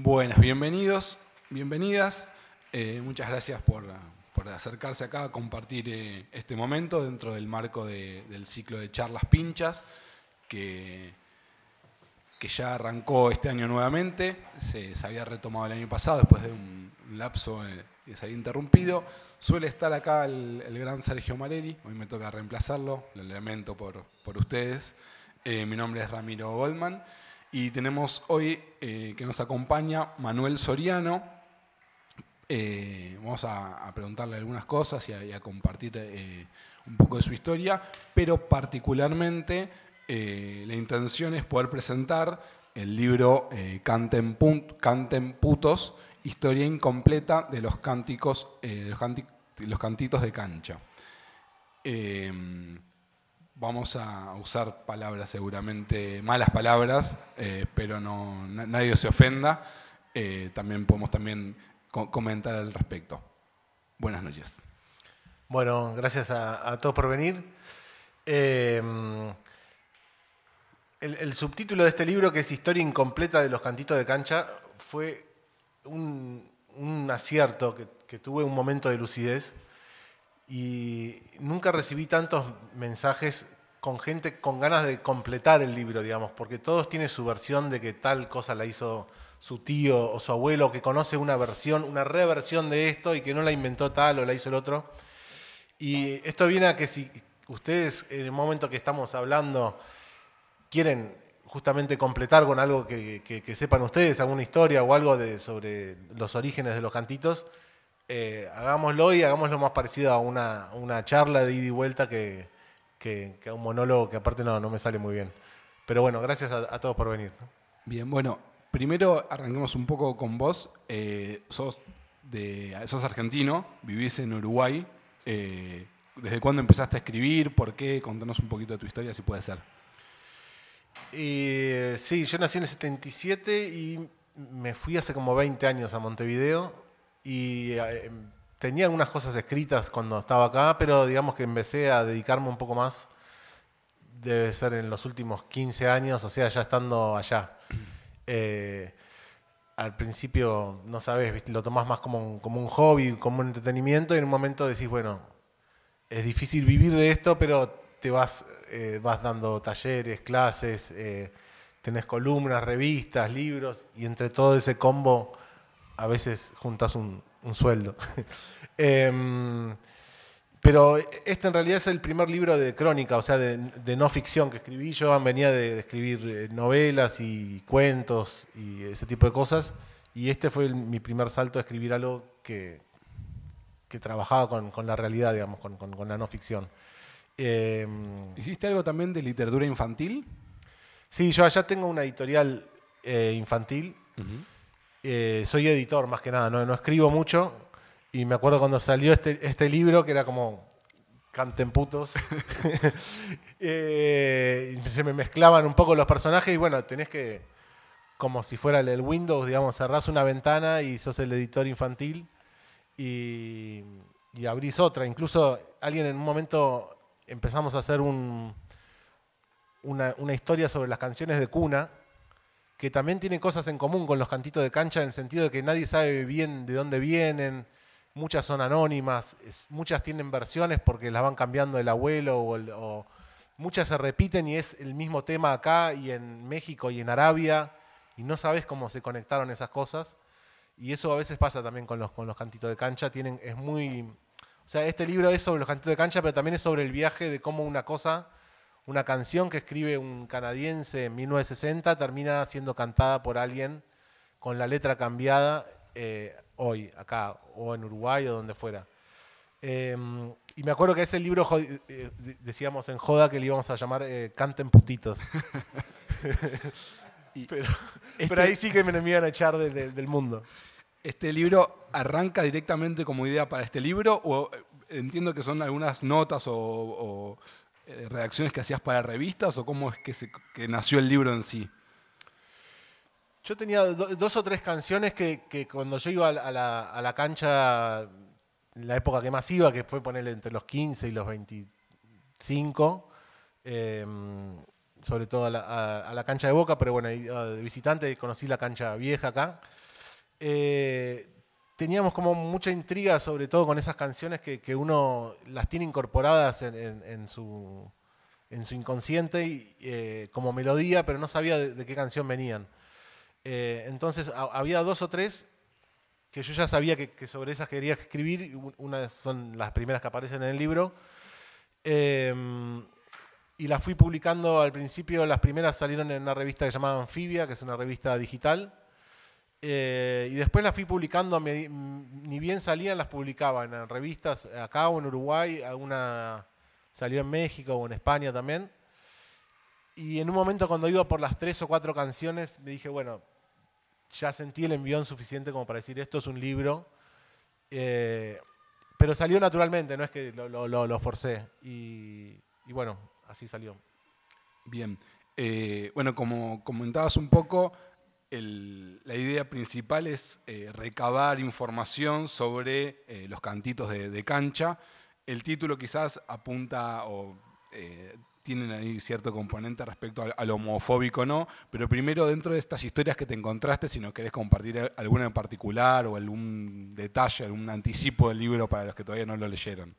Buenas, bienvenidos, bienvenidas. Muchas gracias por acercarse acá a compartir este momento dentro del marco del ciclo de charlas pinchas que ya arrancó este año nuevamente. Se había retomado el año pasado después de un lapso que se había interrumpido. Suele estar acá el gran Sergio Marelli, hoy me toca reemplazarlo, lo lamento por ustedes. Mi nombre es Ramiro Goldman. Y tenemos hoy que nos acompaña Manuel Soriano. Vamos a preguntarle algunas cosas y a compartir un poco de su historia, pero particularmente la intención es poder presentar el libro Canten Putos, historia incompleta de los cánticos, los cantitos de cancha. Vamos a usar palabras seguramente, malas palabras, pero nadie se ofenda. También podemos comentar al respecto. Buenas noches. Bueno, gracias a todos por venir. El subtítulo de este libro, que es Historia incompleta de los cantitos de cancha, fue un acierto que tuve un momento de lucidez. Y nunca recibí tantos mensajes con gente con ganas de completar el libro, digamos, porque todos tienen su versión de que tal cosa la hizo su tío o su abuelo, que conoce una versión, una reversión de esto y que no la inventó tal o la hizo el otro. Y esto viene a que si ustedes en el momento que estamos hablando quieren justamente completar con algo que sepan ustedes, alguna historia o algo sobre los orígenes de los cantitos, hagámoslo y hagámoslo más parecido a una charla de ida y vuelta que a un monólogo que aparte no me sale muy bien. Pero bueno, gracias a todos por venir. Bien, bueno, primero arranquemos un poco con vos. Sos argentino, vivís en Uruguay. ¿Desde cuándo empezaste a escribir? ¿Por qué? Contanos un poquito de tu historia, si puede ser. Sí, yo nací en el 77 y me fui hace como 20 años a Montevideo. Y tenía algunas cosas escritas cuando estaba acá, pero digamos que empecé a dedicarme un poco más, debe ser en los últimos 15 años, o sea, ya estando allá. Al principio, no sabes, ¿viste? Lo tomás más como un hobby, como un entretenimiento, y en un momento decís, bueno, es difícil vivir de esto, pero te vas dando talleres, clases, tenés columnas, revistas, libros, y entre todo ese combo a veces juntás un sueldo. Pero este en realidad es el primer libro de crónica, o sea, de no ficción que escribí. Yo venía de escribir novelas y cuentos y ese tipo de cosas. Y este fue mi primer salto a escribir algo que trabajaba con la realidad, digamos, con la no ficción. ¿Hiciste algo también de literatura infantil? Sí, yo allá tengo una editorial infantil. Uh-huh. Soy editor más que nada, no escribo mucho. Y me acuerdo cuando salió este libro que era como Canten Putos. Se me mezclaban un poco los personajes y bueno, tenés que, como si fuera el Windows, digamos, cerrás una ventana y sos el editor infantil y abrís otra. Incluso alguien en un momento empezamos a hacer una historia sobre las canciones de cuna, que también tiene cosas en común con los cantitos de cancha en el sentido de que nadie sabe bien de dónde vienen, muchas son anónimas, muchas tienen versiones porque las van cambiando el abuelo o muchas se repiten y es el mismo tema acá y en México y en Arabia y no sabes cómo se conectaron esas cosas y eso a veces pasa también con los cantitos de cancha. O sea, este libro es sobre los cantitos de cancha, pero también es sobre el viaje de cómo una canción que escribe un canadiense en 1960 termina siendo cantada por alguien con la letra cambiada hoy, acá, o en Uruguay o donde fuera. Y me acuerdo que ese libro decíamos en joda que le íbamos a llamar Canten Putitos. pero ahí sí que me iban a echar del mundo. ¿Este libro arranca directamente como idea para este libro? ¿O entiendo que son algunas notas o redacciones que hacías para revistas? ¿O cómo es que nació el libro en sí? Yo tenía 2 o 3 canciones que cuando yo iba a la cancha, en la época que más iba, que fue ponerle entre los 15 y los 25, sobre todo a la cancha de Boca, pero bueno, de visitante conocí la cancha vieja acá. teníamos como mucha intriga, sobre todo con esas canciones que uno las tiene incorporadas en su inconsciente como melodía, pero no sabía de qué canción venían. Entonces había 2 o 3 que yo ya sabía que sobre esas quería escribir. Unas son las primeras que aparecen en el libro. Y las fui publicando al principio. Las primeras salieron en una revista que se llamaba Anfibia, que es una revista digital. Y después las fui publicando, ni bien salían, las publicaba en revistas acá o en Uruguay. Alguna salió en México o en España también. Y en un momento, cuando iba por las 3 o 4 canciones, me dije, bueno, ya sentí el envión suficiente como para decir, esto es un libro. Pero salió naturalmente, no es que lo forcé. Y bueno, así salió. Bien. Bueno, como comentabas un poco, la idea principal es recabar información sobre los cantitos de cancha. El título quizás apunta o tienen ahí cierto componente respecto a lo homofóbico, ¿no? Pero primero, dentro de estas historias que te encontraste, si nos querés compartir alguna en particular o algún detalle, algún anticipo del libro para los que todavía no lo leyeron.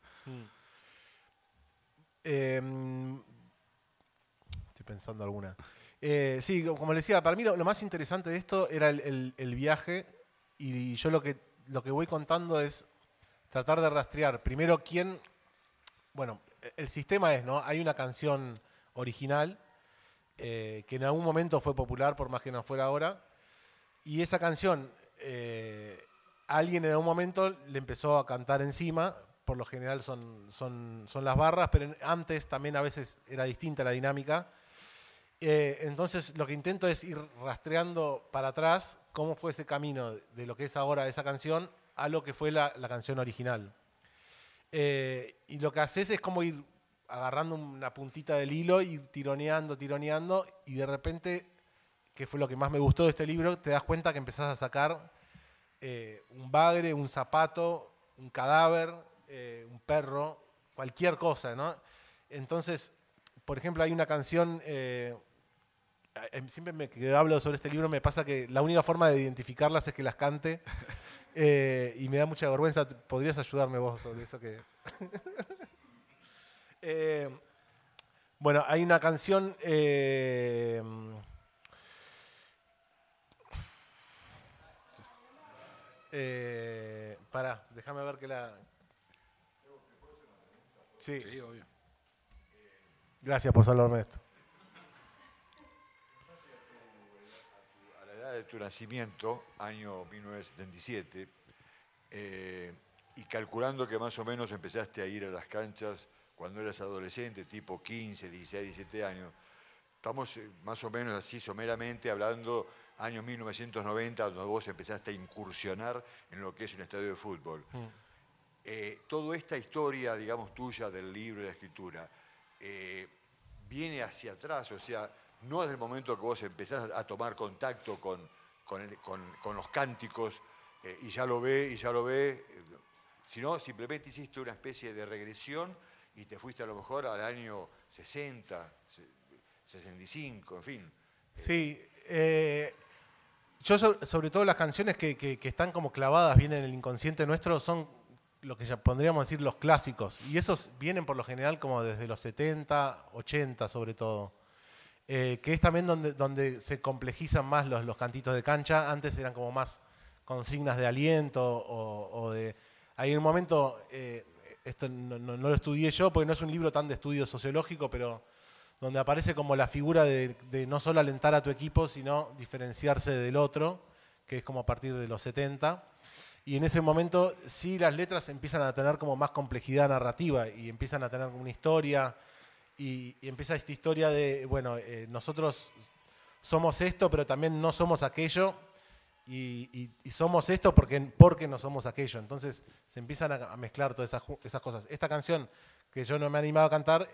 Estoy pensando alguna. Sí, como les decía, para mí lo más interesante de esto era el viaje, y yo lo que voy contando es tratar de rastrear primero quién. Bueno, el sistema es, ¿no? Hay una canción original que en algún momento fue popular, por más que no fuera ahora, y esa canción alguien en algún momento le empezó a cantar encima. Por lo general son las barras, pero antes también a veces era distinta la dinámica. Entonces lo que intento es ir rastreando para atrás cómo fue ese camino de lo que es ahora esa canción a lo que fue la canción original. Y lo que haces es como ir agarrando una puntita del hilo, ir tironeando, y de repente, que fue lo que más me gustó de este libro, te das cuenta que empezás a sacar un bagre, un zapato, un cadáver, un perro, cualquier cosa, ¿no? Entonces, por ejemplo, hay una canción, siempre que hablo sobre este libro me pasa que la única forma de identificarlas es que las cante. Y me da mucha vergüenza. ¿Podrías ayudarme vos sobre eso? Bueno, hay una canción. Pará, déjame ver que la. Sí, Sí, obvio. Gracias por salvarme de esto. A la edad de tu nacimiento, año 1977, y calculando que más o menos empezaste a ir a las canchas cuando eras adolescente, tipo 15, 16, 17 años, estamos más o menos así someramente hablando año 1990, donde vos empezaste a incursionar en lo que es un estadio de fútbol. Toda esta historia, digamos, tuya del libro y la escritura, viene hacia atrás, o sea, no desde el momento que vos empezás a tomar contacto con los cánticos y ya lo ve, sino simplemente hiciste una especie de regresión y te fuiste a lo mejor al año 60, 65, en fin. Sí, yo sobre todo las canciones que están como clavadas bien en el inconsciente nuestro son lo que ya podríamos decir los clásicos, y esos vienen por lo general como desde los 70, 80 sobre todo. Que es también donde se complejizan más los cantitos de cancha. Antes eran como más consignas de aliento o de... Hay un momento, esto no lo estudié yo porque no es un libro tan de estudio sociológico, pero donde aparece como la figura de no solo alentar a tu equipo, sino diferenciarse del otro, que es como a partir de los 70. Y en ese momento sí las letras empiezan a tener como más complejidad narrativa y empiezan a tener como una historia. Y empieza esta historia de, bueno, nosotros somos esto, pero también no somos aquello, y somos esto porque no somos aquello. Entonces se empiezan a mezclar todas esas cosas. Esta canción, que yo no me he animado a cantar,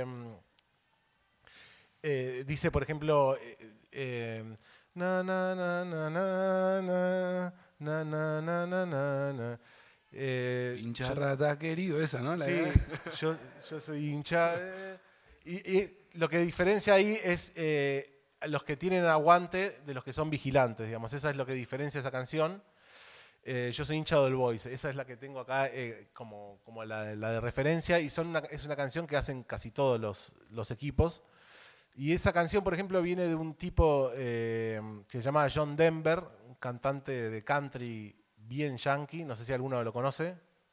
dice, por ejemplo, na na na na na na na na na na na. Hincha rata querido, esa, ¿no? Sí, yo soy hincha. Y lo que diferencia ahí es los que tienen aguante de los que son vigilantes, digamos. Esa es lo que diferencia esa canción. Yo soy hincha de All Boys, esa es la que tengo acá como la de referencia, y es una canción que hacen casi todos los equipos. Y esa canción, por ejemplo, viene de un tipo que se llama John Denver, un cantante de country bien yankee, no sé si alguno lo conoce.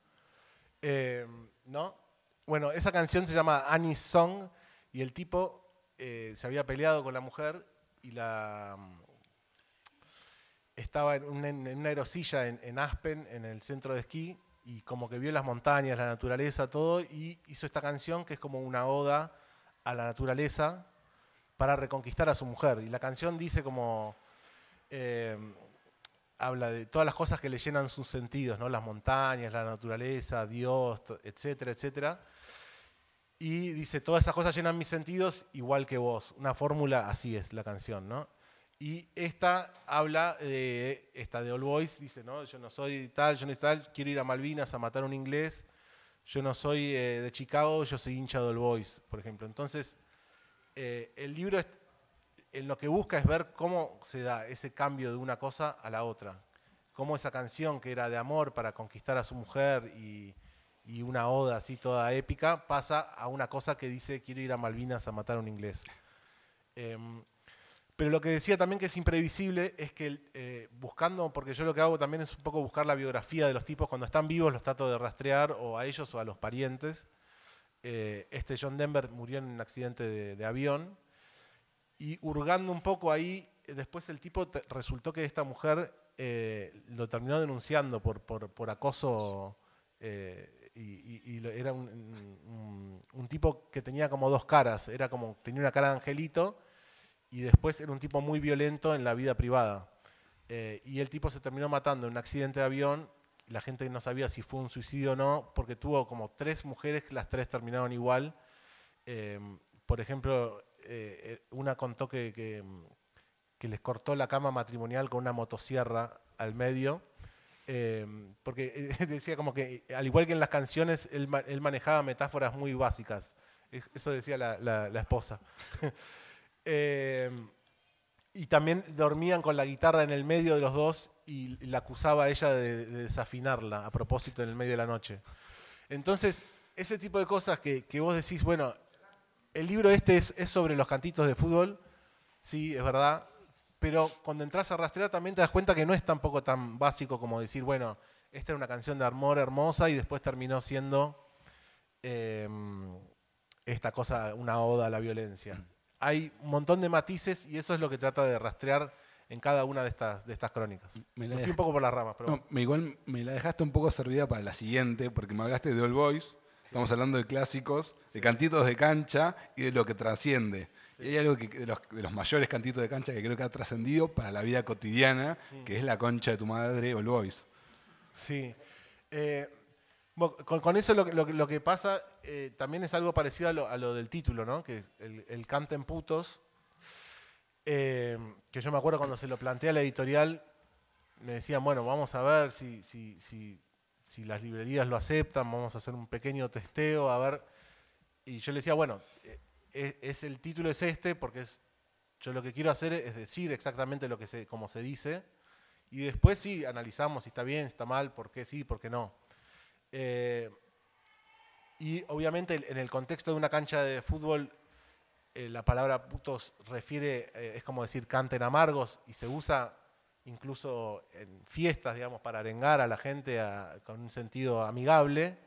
¿No? Bueno, esa canción se llama Annie's Song, y el tipo se había peleado con la mujer y estaba en una aerosilla en Aspen, en el centro de esquí, y como que vio las montañas, la naturaleza, todo, y hizo esta canción que es como una oda a la naturaleza para reconquistar a su mujer. Y la canción dice como... habla de todas las cosas que le llenan sus sentidos, ¿no? Las montañas, la naturaleza, Dios, etcétera, etcétera. Y dice, todas esas cosas llenan mis sentidos igual que vos. Una fórmula, así es la canción, ¿no? Y esta habla de All Boys, dice, ¿no? Yo no soy tal, yo no soy tal, quiero ir a Malvinas a matar a un inglés, yo no soy de Chicago, yo soy hincha de All Boys, por ejemplo. Entonces, el libro en lo que busca es ver cómo se da ese cambio de una cosa a la otra. Cómo esa canción que era de amor para conquistar a su mujer y una oda así toda épica, pasa a una cosa que dice, quiero ir a Malvinas a matar a un inglés. Pero lo que decía también que es imprevisible es que buscando, porque yo lo que hago también es un poco buscar la biografía de los tipos, cuando están vivos los trato de rastrear o a ellos o a los parientes. John Denver murió en un accidente de avión, y hurgando un poco ahí, después el tipo resultó que esta mujer lo terminó denunciando por acoso, era un tipo que tenía como dos caras, tenía una cara de angelito, y después era un tipo muy violento en la vida privada. Y el tipo se terminó matando en un accidente de avión. La gente no sabía si fue un suicidio o no, porque tuvo como 3 mujeres, las 3 terminaron igual. Por ejemplo, una contó que les cortó la cama matrimonial con una motosierra al medio, porque decía como que, al igual que en las canciones, él manejaba metáforas muy básicas. Eso decía la esposa. Y también dormían con la guitarra en el medio de los dos, y la acusaba a ella de desafinarla a propósito en el medio de la noche. Entonces, ese tipo de cosas que vos decís, bueno, el libro este es sobre los cantitos de fútbol, sí, es verdad, pero cuando entras a rastrear también te das cuenta que no es tampoco tan básico como decir, bueno, esta era una canción de amor hermosa y después terminó siendo esta cosa, una oda a la violencia. Hay un montón de matices y eso es lo que trata de rastrear en cada una de estas crónicas. Me fui un poco por las ramas, pero... No, igual me la dejaste un poco servida para la siguiente, porque me hablaste de All Boys, estamos hablando de clásicos, de cantitos de cancha y de lo que trasciende. Sí. Y hay algo de los mayores cantitos de cancha que creo que ha trascendido para la vida cotidiana, que es La concha de tu madre, All Boys. Sí. Bueno, con eso lo que pasa también es algo parecido a lo del título, ¿no? Que el Canten putos, que yo me acuerdo cuando se lo planteé a la editorial, me decían, bueno, vamos a ver si las librerías lo aceptan, vamos a hacer un pequeño testeo, a ver. Y yo le decía, bueno, el título es este, porque yo lo que quiero hacer es decir exactamente como se dice, y después sí analizamos si está bien, si está mal, por qué sí, por qué no. Y obviamente en el contexto de una cancha de fútbol, la palabra putos es como decir canten amargos, y se usa incluso en fiestas, digamos, para arengar a la gente con un sentido amigable.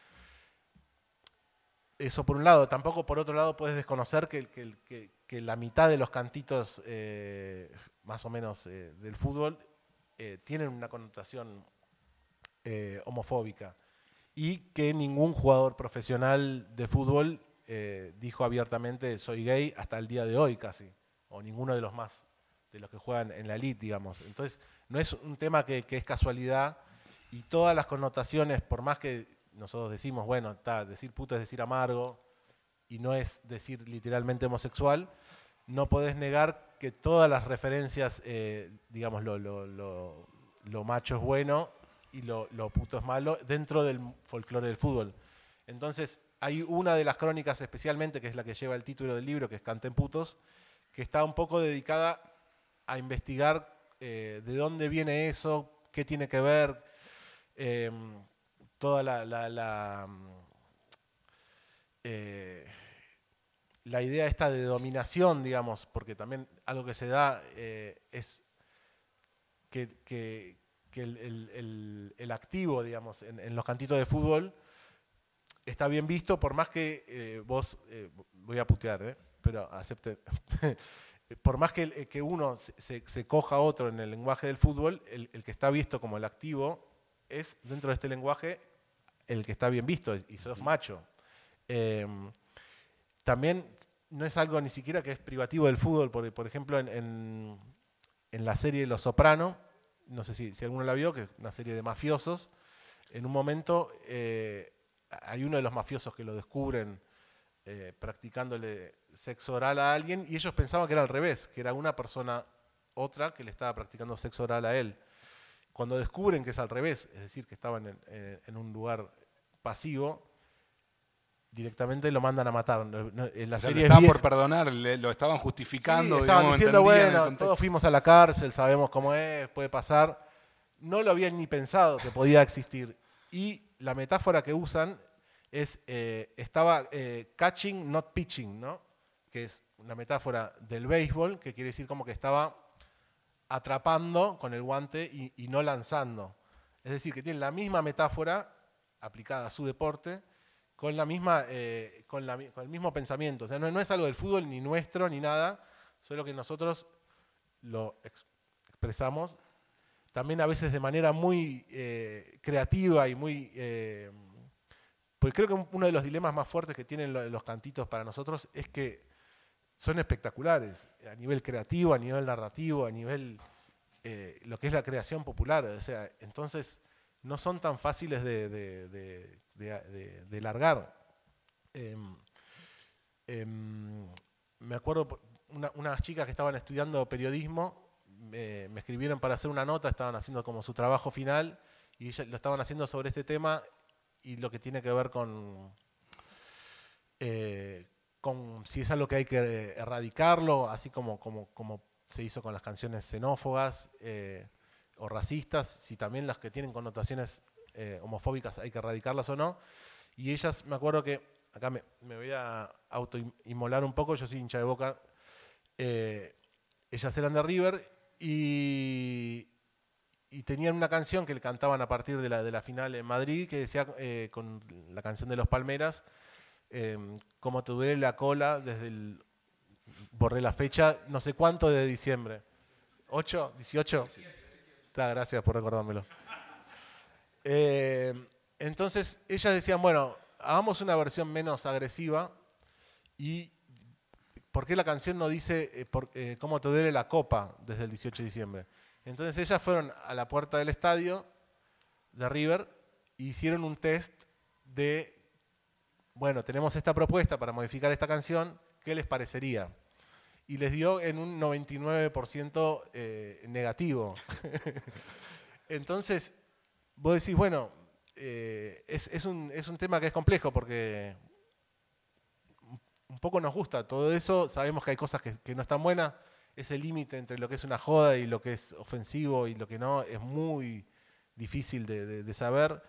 Eso por un lado. Tampoco por otro lado puedes desconocer que la mitad de los cantitos más o menos del fútbol tienen una connotación homofóbica, y que ningún jugador profesional de fútbol dijo abiertamente soy gay hasta el día de hoy casi, o ninguno de los más, de los que juegan en la elite, digamos. Entonces no es un tema que es casualidad, y todas las connotaciones, por más que nosotros decimos, bueno, decir puto es decir amargo, y no es decir literalmente homosexual, no podés negar que todas las referencias, digamos, lo macho es bueno y lo puto es malo, dentro del folclore del fútbol. Entonces, hay una de las crónicas especialmente, que es la que lleva el título del libro, que es Canten putos, que está un poco dedicada a investigar de dónde viene eso, qué tiene que ver, toda la idea esta de dominación, digamos, porque también algo que se da es que el activo, digamos, en los cantitos de fútbol está bien visto, por más que vos, voy a putear, pero acepte, por más que uno se coja a otro en el lenguaje del fútbol, el que está visto como el activo es, dentro de este lenguaje, el que está bien visto, y sos macho. También no es algo ni siquiera que es privativo del fútbol, porque, por ejemplo, en la serie Los Soprano, no sé si alguno la vio, que es una serie de mafiosos, en un momento hay uno de los mafiosos que lo descubren practicándole sexo oral a alguien, y ellos pensaban que era al revés, que era una persona, otra, que le estaba practicando sexo oral a él. Cuando descubren que es al revés, es decir, que estaban en un lugar pasivo, directamente lo mandan a matar. En la serie estaban por perdonar, lo estaban justificando. Sí, estaban digamos, diciendo, bueno, todos fuimos a la cárcel, sabemos cómo es, puede pasar. No lo habían ni pensado que podía existir. Y la metáfora que usan es, estaba catching, not pitching, ¿no? Que es una metáfora del béisbol, que quiere decir como que estaba atrapando con el guante y no lanzando. Es decir, que tiene la misma metáfora aplicada a su deporte, con la misma, con el mismo pensamiento. O sea, no es algo del fútbol ni nuestro ni nada, solo que nosotros lo expresamos también a veces de manera muy creativa y muy... porque creo que uno de los dilemas más fuertes que tienen los cantitos para nosotros es que son espectaculares, a nivel creativo, a nivel narrativo, a nivel lo que es la creación popular. O sea, entonces no son tan fáciles de largar. Me acuerdo, unas chicas que estaban estudiando periodismo me escribieron para hacer una nota, estaban haciendo como su trabajo final y lo estaban haciendo sobre este tema y lo que tiene que ver con si es algo que hay que erradicarlo, así como se hizo con las canciones xenófobas o racistas, si también las que tienen connotaciones homofóbicas hay que erradicarlas o no. Y ellas, me acuerdo que, acá me voy a autoinmolar un poco, yo soy hincha de Boca, ellas eran de River y tenían una canción que le cantaban a partir de la final en Madrid, que decía, con la canción de los Palmeras, como te duele la cola desde el... Borré la fecha, no sé cuánto de diciembre. ¿8? ¿18? Gracias por recordármelo. Entonces ellas decían, bueno, hagamos una versión menos agresiva y ¿por qué la canción no dice cómo te duele la copa desde el 18 de diciembre? Entonces ellas fueron a la puerta del estadio de River e hicieron un test de, bueno, tenemos esta propuesta para modificar esta canción, ¿qué les parecería? Y les dio en un 99% negativo. Entonces, vos decís, bueno, es un tema que es complejo porque un poco nos gusta todo eso, sabemos que hay cosas que no están buenas, ese límite entre lo que es una joda y lo que es ofensivo y lo que no es muy difícil de saber.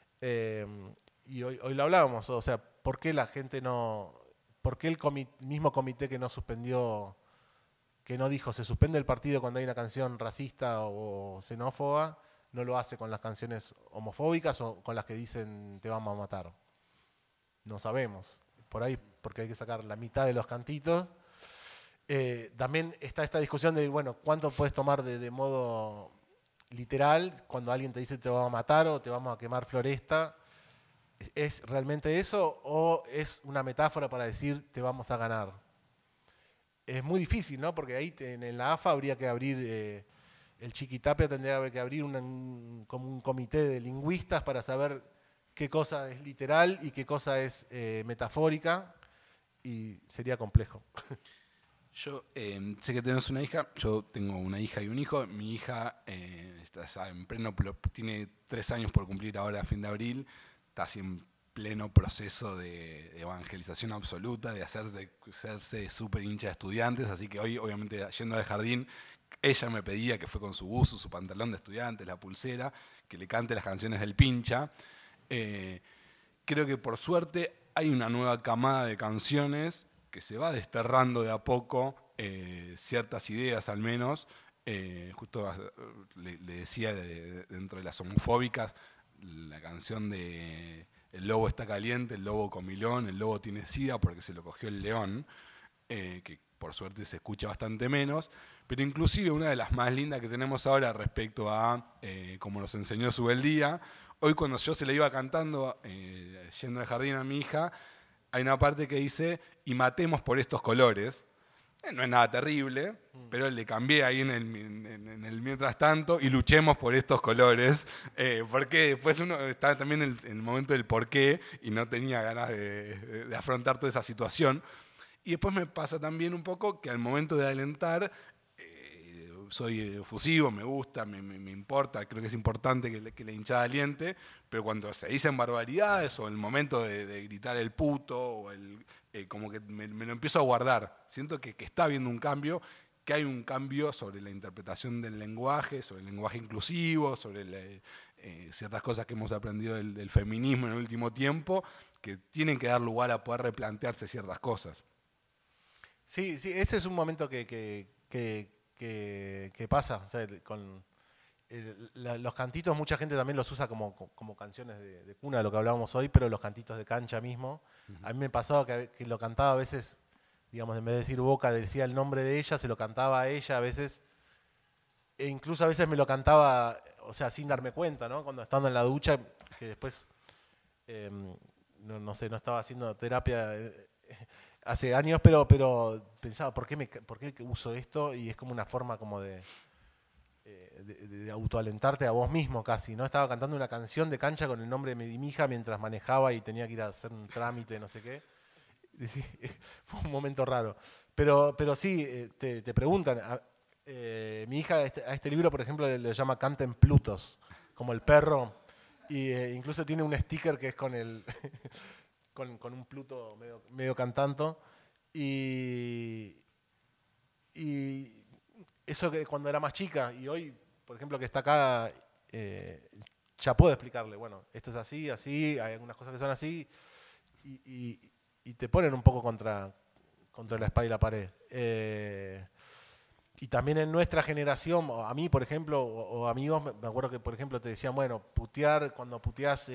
Y hoy lo hablábamos, o sea, ¿por qué la gente no... ¿Por qué el mismo comité que no suspendió, que no dijo se suspende el partido cuando hay una canción racista o xenófoba, no lo hace con las canciones homofóbicas o con las que dicen te vamos a matar? No sabemos. Por ahí, porque hay que sacar la mitad de los cantitos. También está esta discusión de, bueno, ¿cuánto puedes tomar de modo literal cuando alguien te dice te vamos a matar o te vamos a quemar floresta? ¿Es realmente eso o es una metáfora para decir te vamos a ganar? Es muy difícil, ¿no? Porque ahí en la AFA habría que abrir, el Chiquitapia tendría que abrir como un comité de lingüistas para saber qué cosa es literal y qué cosa es metafórica, y sería complejo. Yo sé que tenés una hija, yo tengo una hija y un hijo. Mi hija está en pleno, tiene 3 años por cumplir ahora a fin de abril, está así en pleno proceso de evangelización absoluta, de hacerse súper hincha de estudiantes, así que hoy, obviamente, yendo al jardín, ella me pedía, que fue con su buzo, su pantalón de estudiante, la pulsera, que le cante las canciones del Pincha. Creo que por suerte hay una nueva camada de canciones que se va desterrando de a poco ciertas ideas al menos. Justo le decía dentro de las homofóbicas, la canción de El lobo está caliente, el lobo comilón, el lobo tiene sida porque se lo cogió el león, que por suerte se escucha bastante menos, pero inclusive una de las más lindas que tenemos ahora respecto a como nos enseñó Subeldía, hoy cuando yo se la iba cantando yendo al jardín a mi hija, hay una parte que dice, y matemos por estos colores. No es nada terrible, pero le cambié ahí en el mientras tanto y luchemos por estos colores, porque después uno estaba también en el momento del porqué y no tenía ganas de afrontar toda esa situación. Y después me pasa también un poco que al momento de alentar, soy efusivo, me gusta, me importa, creo que es importante que la hinchada aliente, pero cuando se dicen barbaridades o el momento de gritar el puto, o como que me lo empiezo a guardar. Siento que está habiendo un cambio, que hay un cambio sobre la interpretación del lenguaje, sobre el lenguaje inclusivo, sobre ciertas cosas que hemos aprendido del feminismo en el último tiempo, que tienen que dar lugar a poder replantearse ciertas cosas. Sí, ese es un momento que pasa. O sea, con los cantitos, mucha gente también los usa como canciones de cuna, de lo que hablábamos hoy, pero los cantitos de cancha mismo. A mí me pasaba que lo cantaba a veces, digamos, en vez de decir Boca, decía el nombre de ella, se lo cantaba a ella a veces, e incluso a veces me lo cantaba, o sea, sin darme cuenta, ¿no? Cuando estando en la ducha, que después, no sé, no estaba haciendo terapia hace años, pero pensaba, ¿por qué uso esto? Y es como una forma como de autoalentarte a vos mismo casi, ¿no? Estaba cantando una canción de cancha con el nombre de mi hija mientras manejaba y tenía que ir a hacer un trámite, no sé qué. Fue un momento raro. Pero sí, te preguntan. Mi hija a este libro, por ejemplo, le llama Canten Plutos, como el perro. Y incluso tiene un sticker que es con con un Pluto medio cantando. Y eso que cuando era más chica y hoy, por ejemplo, que está acá, ya puedo explicarle, bueno, esto es así, hay algunas cosas que son así, y te ponen un poco contra la espada y la pared. Y también en nuestra generación, a mí, por ejemplo, o amigos, me acuerdo que, por ejemplo, te decían, bueno, putear, cuando puteás,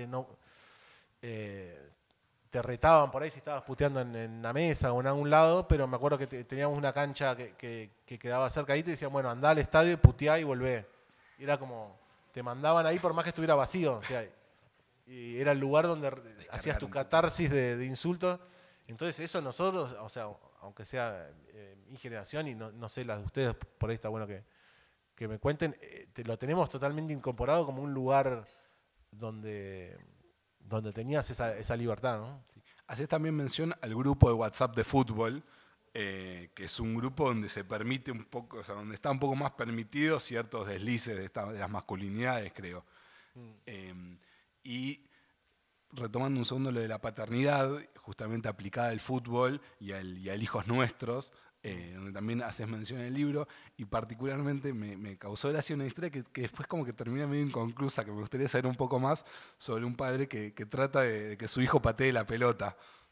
te retaban por ahí si estabas puteando en la mesa o en algún lado, pero me acuerdo que teníamos una cancha que quedaba cerca ahí y te decían, bueno, andá al estadio y puteá y volvé. Y era como, te mandaban ahí por más que estuviera vacío. O sea, y era el lugar donde hacías tu catarsis de insultos. Entonces eso nosotros, o sea, aunque sea mi generación y no sé las de ustedes, por ahí está bueno que me cuenten, lo tenemos totalmente incorporado como un lugar donde tenías esa libertad, ¿no? Sí. Haces también mención al grupo de WhatsApp de fútbol, que es un grupo donde se permite un poco, o sea, donde está un poco más permitidos ciertos deslices de las masculinidades, creo. Y retomando un segundo lo de la paternidad, justamente aplicada al fútbol y al Hijos Nuestros, donde también haces mención en el libro, y particularmente me causó gracia una historia que después como que termina medio inconclusa, que me gustaría saber un poco más sobre un padre que trata de que su hijo patee la pelota.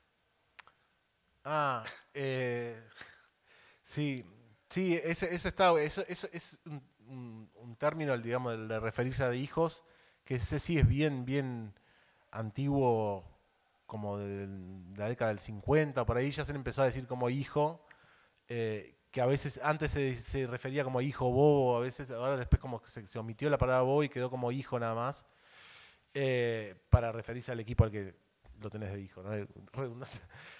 Sí, eso es un término, digamos, de referirse a hijos, que ese sí es bien antiguo, como de la década del 50, por ahí ya se le empezó a decir como hijo, que a veces antes se refería como hijo bobo, a veces, ahora después como que se omitió la palabra bobo y quedó como hijo nada más, para referirse al equipo al que lo tenés de hijo, ¿no? Redundante.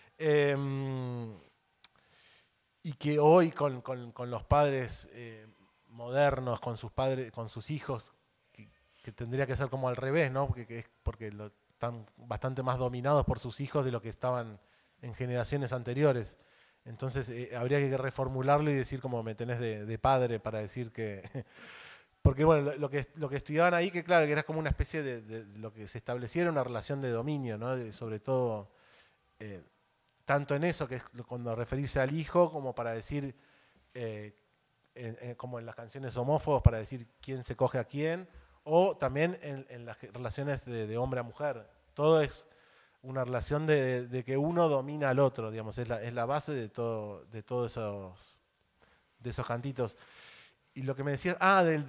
Y que hoy con los padres modernos, con sus hijos, que tendría que ser como al revés, ¿no? Porque están bastante más dominados por sus hijos de lo que estaban en generaciones anteriores. Entonces habría que reformularlo y decir como me tenés de padre para decir que Porque bueno, lo que estudiaban ahí, que claro, que era como una especie de lo que se estableciera una relación de dominio, ¿no? Sobre todo, tanto en eso, que es cuando referirse al hijo, como para decir, como en las canciones homófobos, para decir quién se coge a quién, o también en las relaciones de hombre a mujer. Todo es una relación de que uno domina al otro, digamos, es la base de todos esos cantitos. Y lo que me decías,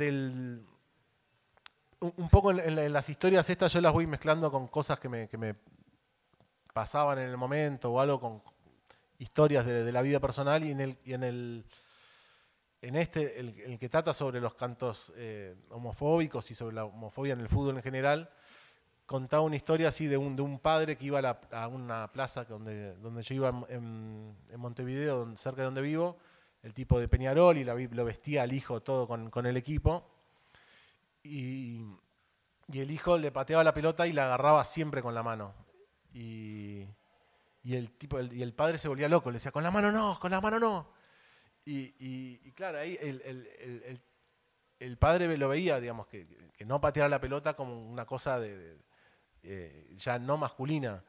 un poco en las historias estas yo las voy mezclando con cosas que me pasaban en el momento o algo con historias de la vida personal y en el que trata sobre los cantos homofóbicos y sobre la homofobia en el fútbol en general, contaba una historia así de un padre que iba a una plaza donde yo iba en Montevideo, cerca de donde vivo, el tipo de Peñarol, y lo vestía al hijo todo con el equipo. Y el hijo le pateaba la pelota y la agarraba siempre con la mano. Y el padre se volvía loco, le decía, con la mano no, con la mano no. Y claro, ahí el padre lo veía, digamos, que no pateara la pelota como una cosa ya no masculina.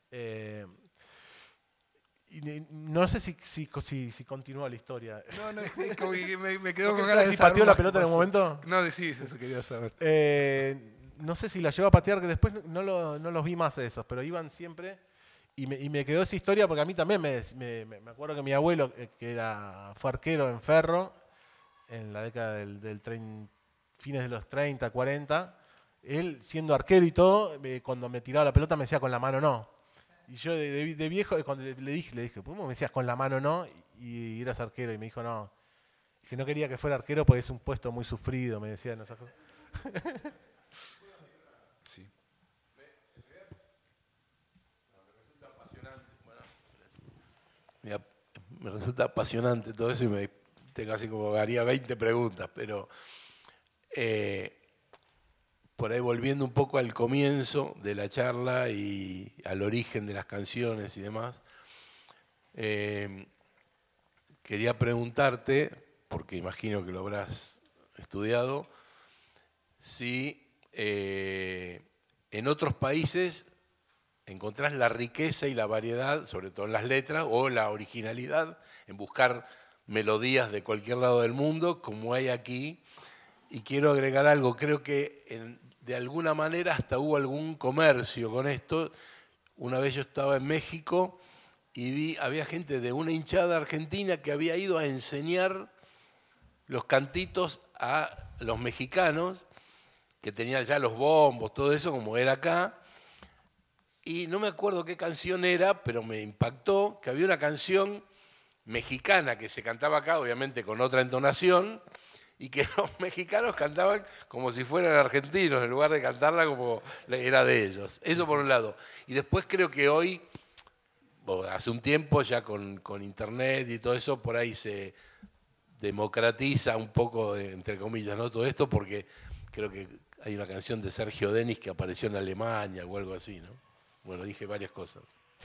Y no sé si continúa la historia. No, es como que me quedo ¿No con sabes ganas de si saber pateó la más pelota en qué algún pasó. momento? No decís eso, quería saber. No sé si la llevó a patear, que después no los vi más de esos, pero iban siempre. Y me quedó esa historia porque a mí también me acuerdo que mi abuelo, que fue arquero en Ferro, en la década fines de los 30, 40, él siendo arquero y todo, cuando me tiraba la pelota me decía con la mano no. Y yo de viejo, cuando le dije, ¿cómo me decías con la mano no? Y eras arquero, y me dijo no. Que no quería que fuera arquero porque es un puesto muy sufrido, me decían esas cosas. Sí. Me resulta apasionante todo eso y tengo así como haría 20 preguntas, pero por ahí volviendo un poco al comienzo de la charla y al origen de las canciones y demás, quería preguntarte, porque imagino que lo habrás estudiado, si en otros países encontrás la riqueza y la variedad, sobre todo en las letras, o la originalidad en buscar melodías de cualquier lado del mundo, como hay aquí. Y quiero agregar algo, creo que de alguna manera hasta hubo algún comercio con esto. Una vez yo estaba en México y había gente de una hinchada argentina que había ido a enseñar los cantitos a los mexicanos, que tenían ya los bombos, todo eso, como era acá. Y no me acuerdo qué canción era, pero me impactó que había una canción mexicana que se cantaba acá, obviamente con otra entonación, y que los mexicanos cantaban como si fueran argentinos, en lugar de cantarla como era de ellos. Eso por un lado. Y después creo que hoy, hace un tiempo ya con internet y todo eso, por ahí se democratiza un poco, entre comillas, ¿no? Todo esto, porque creo que hay una canción de Sergio Denis que apareció en Alemania o algo así, ¿no? Bueno, dije varias cosas.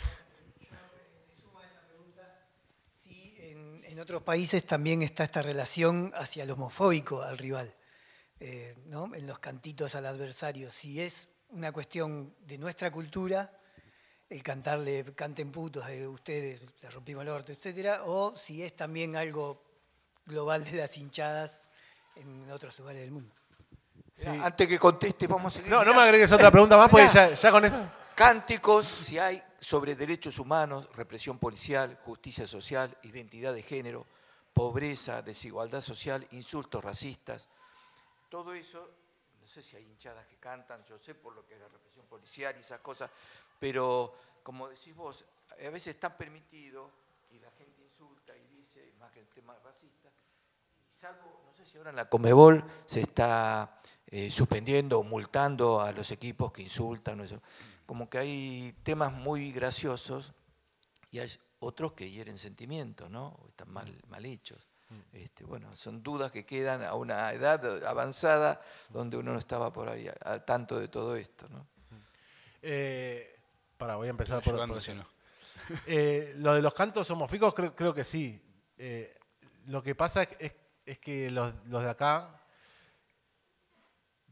Sí, en otros países también está esta relación hacia el homofóbico, al rival, ¿no? En los cantitos al adversario. Si es una cuestión de nuestra cultura, el cantarle, canten putos de ustedes, les rompimos el orto, etcétera, o si es también algo global de las hinchadas en otros lugares del mundo. Sí. Antes que conteste, vamos a seguir. No me agregues otra pregunta más, porque ya con esto. Cánticos, si hay, sobre derechos humanos, represión policial, justicia social, identidad de género, pobreza, desigualdad social, insultos racistas. Todo eso, no sé si hay hinchadas que cantan, yo sé por lo que es la represión policial y esas cosas, pero como decís vos, a veces está permitido y la gente insulta y dice, más que el tema racista, y salvo, no sé si ahora en la Conmebol se está suspendiendo o multando a los equipos que insultan, o eso. Como que hay temas muy graciosos y hay otros que hieren sentimientos, ¿no? O están mal hechos. Bueno, son dudas que quedan a una edad avanzada donde uno no estaba por ahí al tanto de todo esto, ¿no? Voy a empezar por Si no. lo de los cantos homofóbicos creo que sí. Lo que pasa es que los de acá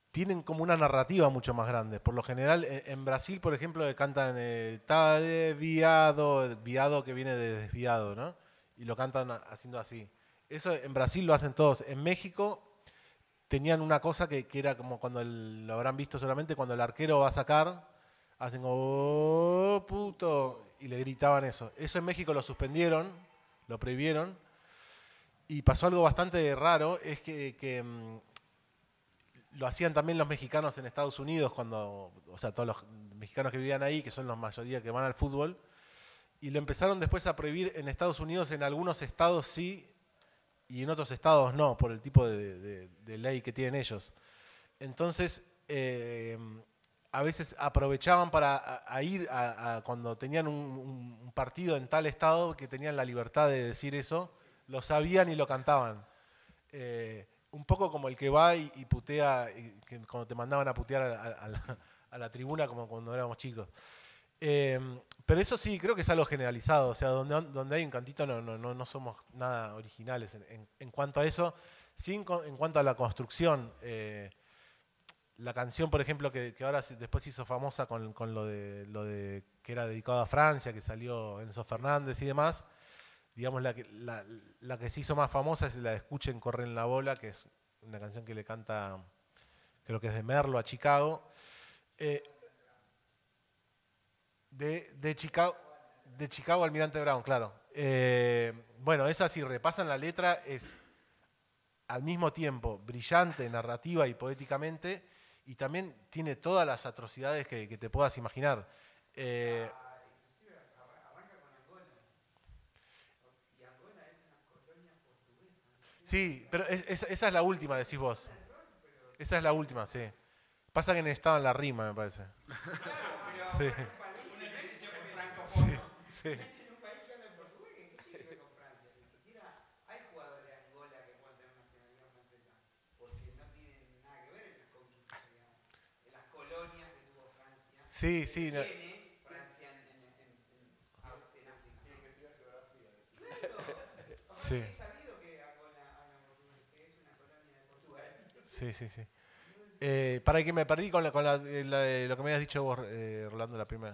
tienen como una narrativa mucho más grande. Por lo general, en Brasil, por ejemplo, cantan tal viado, viado que viene de desviado, ¿no? Y lo cantan haciendo así. Eso en Brasil lo hacen todos. En México tenían una cosa que era como cuando lo habrán visto solamente, cuando el arquero va a sacar, hacen como, oh, puto, y le gritaban eso. Eso en México lo suspendieron, lo prohibieron, y pasó algo bastante raro, es que lo hacían también los mexicanos en Estados Unidos, o sea, todos los mexicanos que vivían ahí, que son la mayoría que van al fútbol, y lo empezaron después a prohibir en Estados Unidos, en algunos estados sí, y en otros estados no, por el tipo de ley que tienen ellos. Entonces, a veces aprovechaban para ir cuando tenían un partido en tal estado que tenían la libertad de decir eso, lo sabían y lo cantaban. Un poco como el que va y putea, que cuando te mandaban a putear a la tribuna como cuando éramos chicos. Pero eso sí, creo que es algo generalizado. O sea, donde hay un cantito no somos nada originales en cuanto a eso. Sí, en cuanto a la construcción. La canción, por ejemplo, que ahora después se hizo famosa con lo de que era dedicado a Francia, que salió Enzo Fernández y demás. Digamos, la que se hizo más famosa es la de Escuchen, corren la bola, que es una canción que le canta, creo que es de Merlo a Chicago. De Chicago Almirante Brown, claro. Bueno, esa, si repasan la letra, es al mismo tiempo brillante, narrativa y poéticamente, y también tiene todas las atrocidades que te puedas imaginar. Sí, pero esa es la última, decís vos. Esa es la última, sí. Pasa que estaba en la rima, me parece. Sí. Sí, sí. En un país que habla portugués, ¿qué tiene que ver con Francia? Ni siquiera hay jugadores de Angola que puedan tener nacionalidad francesa, porque no tienen nada que ver en las conquistas, digamos, en las colonias que tuvo Francia. Sí, sí. Tiene Francia en África. Tiene que estudiar geografía. Claro. Sí. He sabido que Angola habla portugués, que es una colonia de Portugal. Sí, sí, sí. Para que me perdí con lo que me habías dicho vos, Rolando, la primera.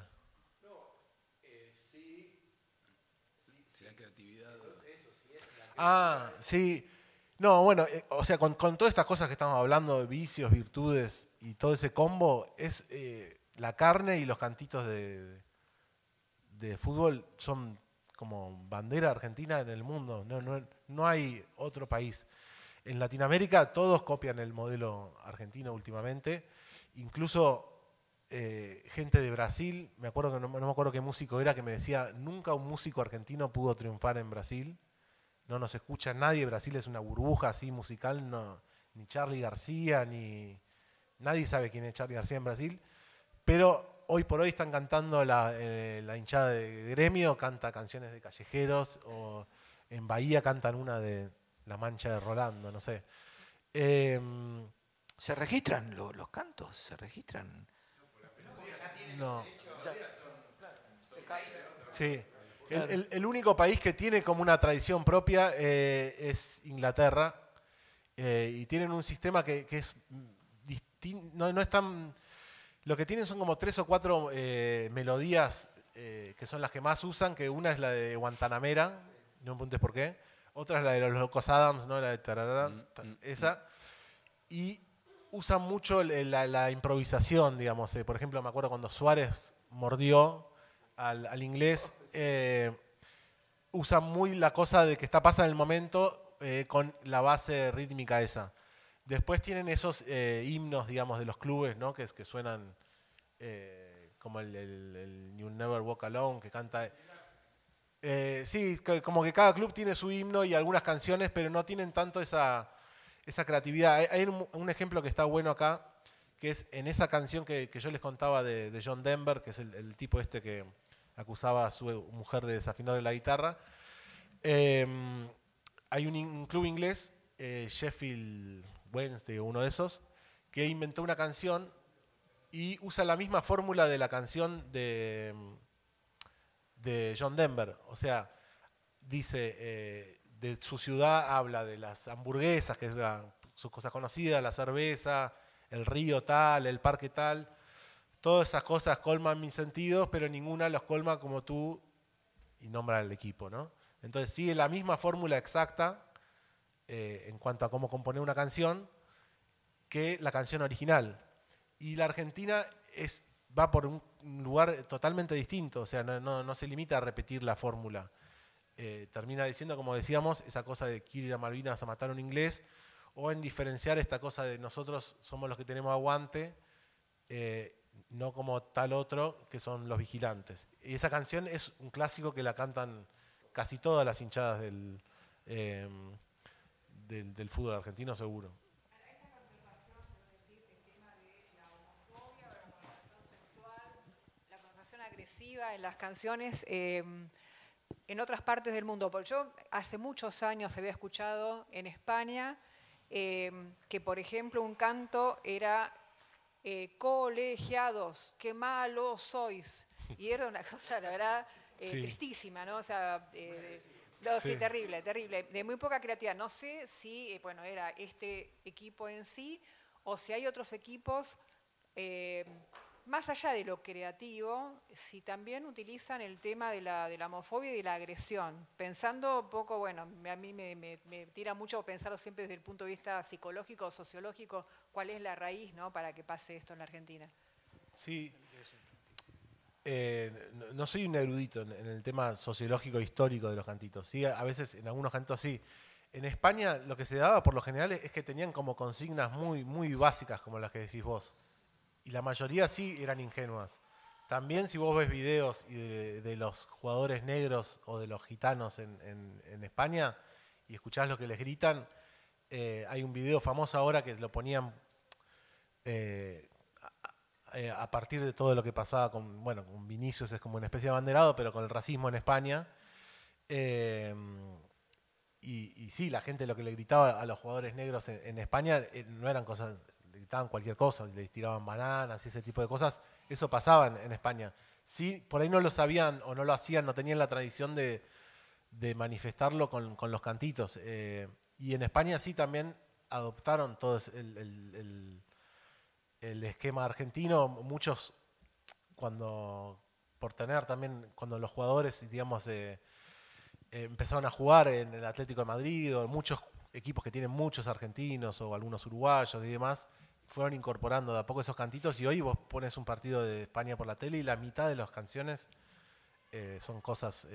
Ah, sí. No, bueno, o sea, con todas estas cosas que estamos hablando, de vicios, virtudes y todo ese combo, es la carne y los cantitos de fútbol son como bandera argentina en el mundo. No hay otro país. En Latinoamérica todos copian el modelo argentino últimamente. Incluso gente de Brasil, me acuerdo que no me acuerdo qué músico era, que me decía, nunca un músico argentino pudo triunfar en Brasil. No nos escucha nadie, Brasil es una burbuja así musical, ni Charly García, ni nadie sabe quién es Charly García en Brasil, pero hoy por hoy están cantando la hinchada de Gremio, canta canciones de callejeros, o en Bahía cantan una de La Mancha de Rolando, no sé. ¿Se registran los cantos? ¿Se registran? No. Sí. El único país que tiene como una tradición propia es Inglaterra, y tienen un sistema que es distinto, no es tan... Lo que tienen son como 3 o 4 melodías que son las que más usan, que una es la de Guantanamera, no me preguntes por qué, otra es la de los Locos Adams, ¿no? La de tararara, esa, y usan mucho la improvisación, digamos. Por ejemplo, me acuerdo cuando Suárez mordió al inglés, usan muy la cosa de que está pasando en el momento con la base rítmica esa. Después tienen esos himnos, digamos, de los clubes, ¿no? que suenan como el You Never Walk Alone, que canta... sí, como que cada club tiene su himno y algunas canciones, pero no tienen tanto esa creatividad. Hay un ejemplo que está bueno acá, que es en esa canción que yo les contaba de John Denver, que es el tipo este que acusaba a su mujer de desafinar la guitarra. Hay un club inglés, Sheffield Wednesday, uno de esos, que inventó una canción y usa la misma fórmula de la canción de John Denver. O sea, dice, de su ciudad habla de las hamburguesas, que es su cosa conocida, la cerveza, el río tal, el parque tal. Todas esas cosas colman mis sentidos, pero ninguna los colma como tú y nombra al equipo, ¿no? Entonces sigue la misma fórmula exacta en cuanto a cómo componer una canción que la canción original. Y la Argentina va por un lugar totalmente distinto, o sea, no se limita a repetir la fórmula. Termina diciendo, como decíamos, esa cosa de quiero ir a Malvinas a matar a un inglés, o en diferenciar esta cosa de nosotros somos los que tenemos aguante, no como tal otro, que son los vigilantes. Y esa canción es un clásico que la cantan casi todas las hinchadas del fútbol argentino, seguro. La connotación agresiva en las canciones en otras partes del mundo. Porque yo hace muchos años había escuchado en España que, por ejemplo, un canto era colegiados, qué malos sois. Y era una cosa, la verdad, tristísima, ¿no? O sea, sí, terrible, terrible. De muy poca creatividad. No sé si, bueno, era este equipo en sí o si hay otros equipos, más allá de lo creativo, si también utilizan el tema de la homofobia y de la agresión. Pensando un poco, bueno, a mí me tira mucho pensarlo siempre desde el punto de vista psicológico o sociológico, cuál es la raíz, ¿no?, para que pase esto en la Argentina. Sí. No soy un erudito en el tema sociológico e histórico de los cantitos. Sí, a veces en algunos cantos sí. En España lo que se daba por lo general es que tenían como consignas muy, muy básicas, como las que decís vos. Y la mayoría sí eran ingenuas. También si vos ves videos de los jugadores negros o de los gitanos en España y escuchás lo que les gritan, hay un video famoso ahora que lo ponían a partir de todo lo que pasaba con Vinicius, es como una especie de abanderado, pero con el racismo en España. Y sí, la gente lo que le gritaba a los jugadores negros en España no eran cosas, le gritaban cualquier cosa, les tiraban bananas y ese tipo de cosas. Eso pasaba en España. Sí, por ahí no lo sabían o no lo hacían, no tenían la tradición de manifestarlo con los cantitos. Y en España sí también adoptaron todo el esquema argentino. Muchos, cuando los jugadores, digamos, empezaron a jugar en el Atlético de Madrid, o muchos equipos que tienen muchos argentinos o algunos uruguayos y demás, fueron incorporando de a poco esos cantitos, y hoy vos pones un partido de España por la tele y la mitad de las canciones son cosas,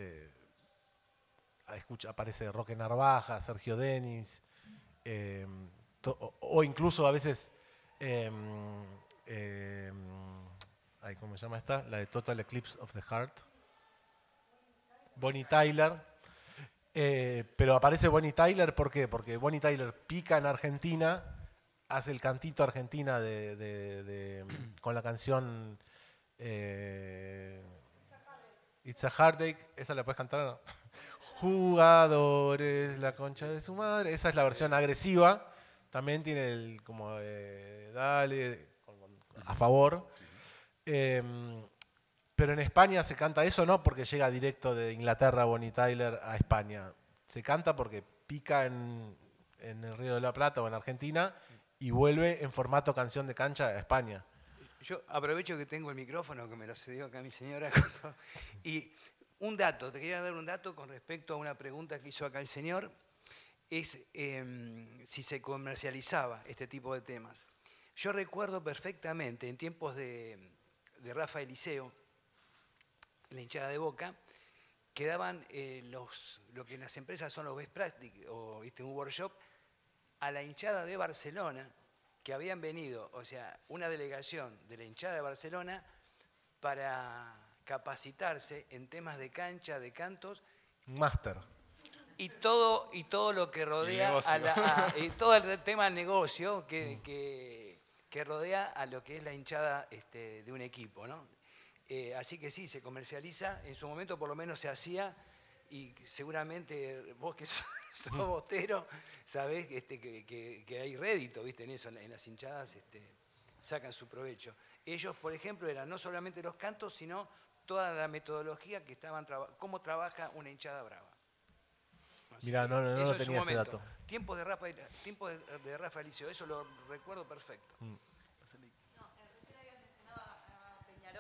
aparece Roque Narvaja, Sergio Denis, o incluso a veces ¿cómo se llama esta? La de Total Eclipse of the Heart, Bonnie Tyler. Pero aparece Bonnie Tyler, ¿por qué? Porque Bonnie Tyler pica en Argentina, hace el cantito Argentina con la canción It's a Heartache. ¿Esa la puedes cantar o no? Jugadores, la concha de su madre. Esa es la versión agresiva. También tiene el como dale, a favor. Pero en España se canta eso no porque llega directo de Inglaterra Bonnie Tyler a España. Se canta porque pica en el Río de la Plata o en Argentina y vuelve en formato canción de cancha a España. Yo aprovecho que tengo el micrófono, que me lo cedió acá mi señora. Y un dato, te quería dar un dato con respecto a una pregunta que hizo acá el señor. Es si se comercializaba este tipo de temas. Yo recuerdo perfectamente en tiempos de Rafa Eliseo, la hinchada de Boca, que daban lo que en las empresas son los best practices o un workshop a la hinchada de Barcelona, que habían venido, o sea, una delegación de la hinchada de Barcelona para capacitarse en temas de cancha, de cantos. Máster. Y todo lo que rodea y todo el tema del negocio que rodea a lo que es la hinchada de un equipo, ¿no? Así que sí, se comercializa, en su momento por lo menos se hacía, y seguramente vos que sos bostero, sabés que hay rédito, ¿viste? En eso, en las hinchadas sacan su provecho. Ellos, por ejemplo, eran no solamente los cantos, sino toda la metodología que cómo trabaja una hinchada brava. Mirá, no tenía ese dato. Tiempo de Rafa Eliseo, eso lo recuerdo perfecto.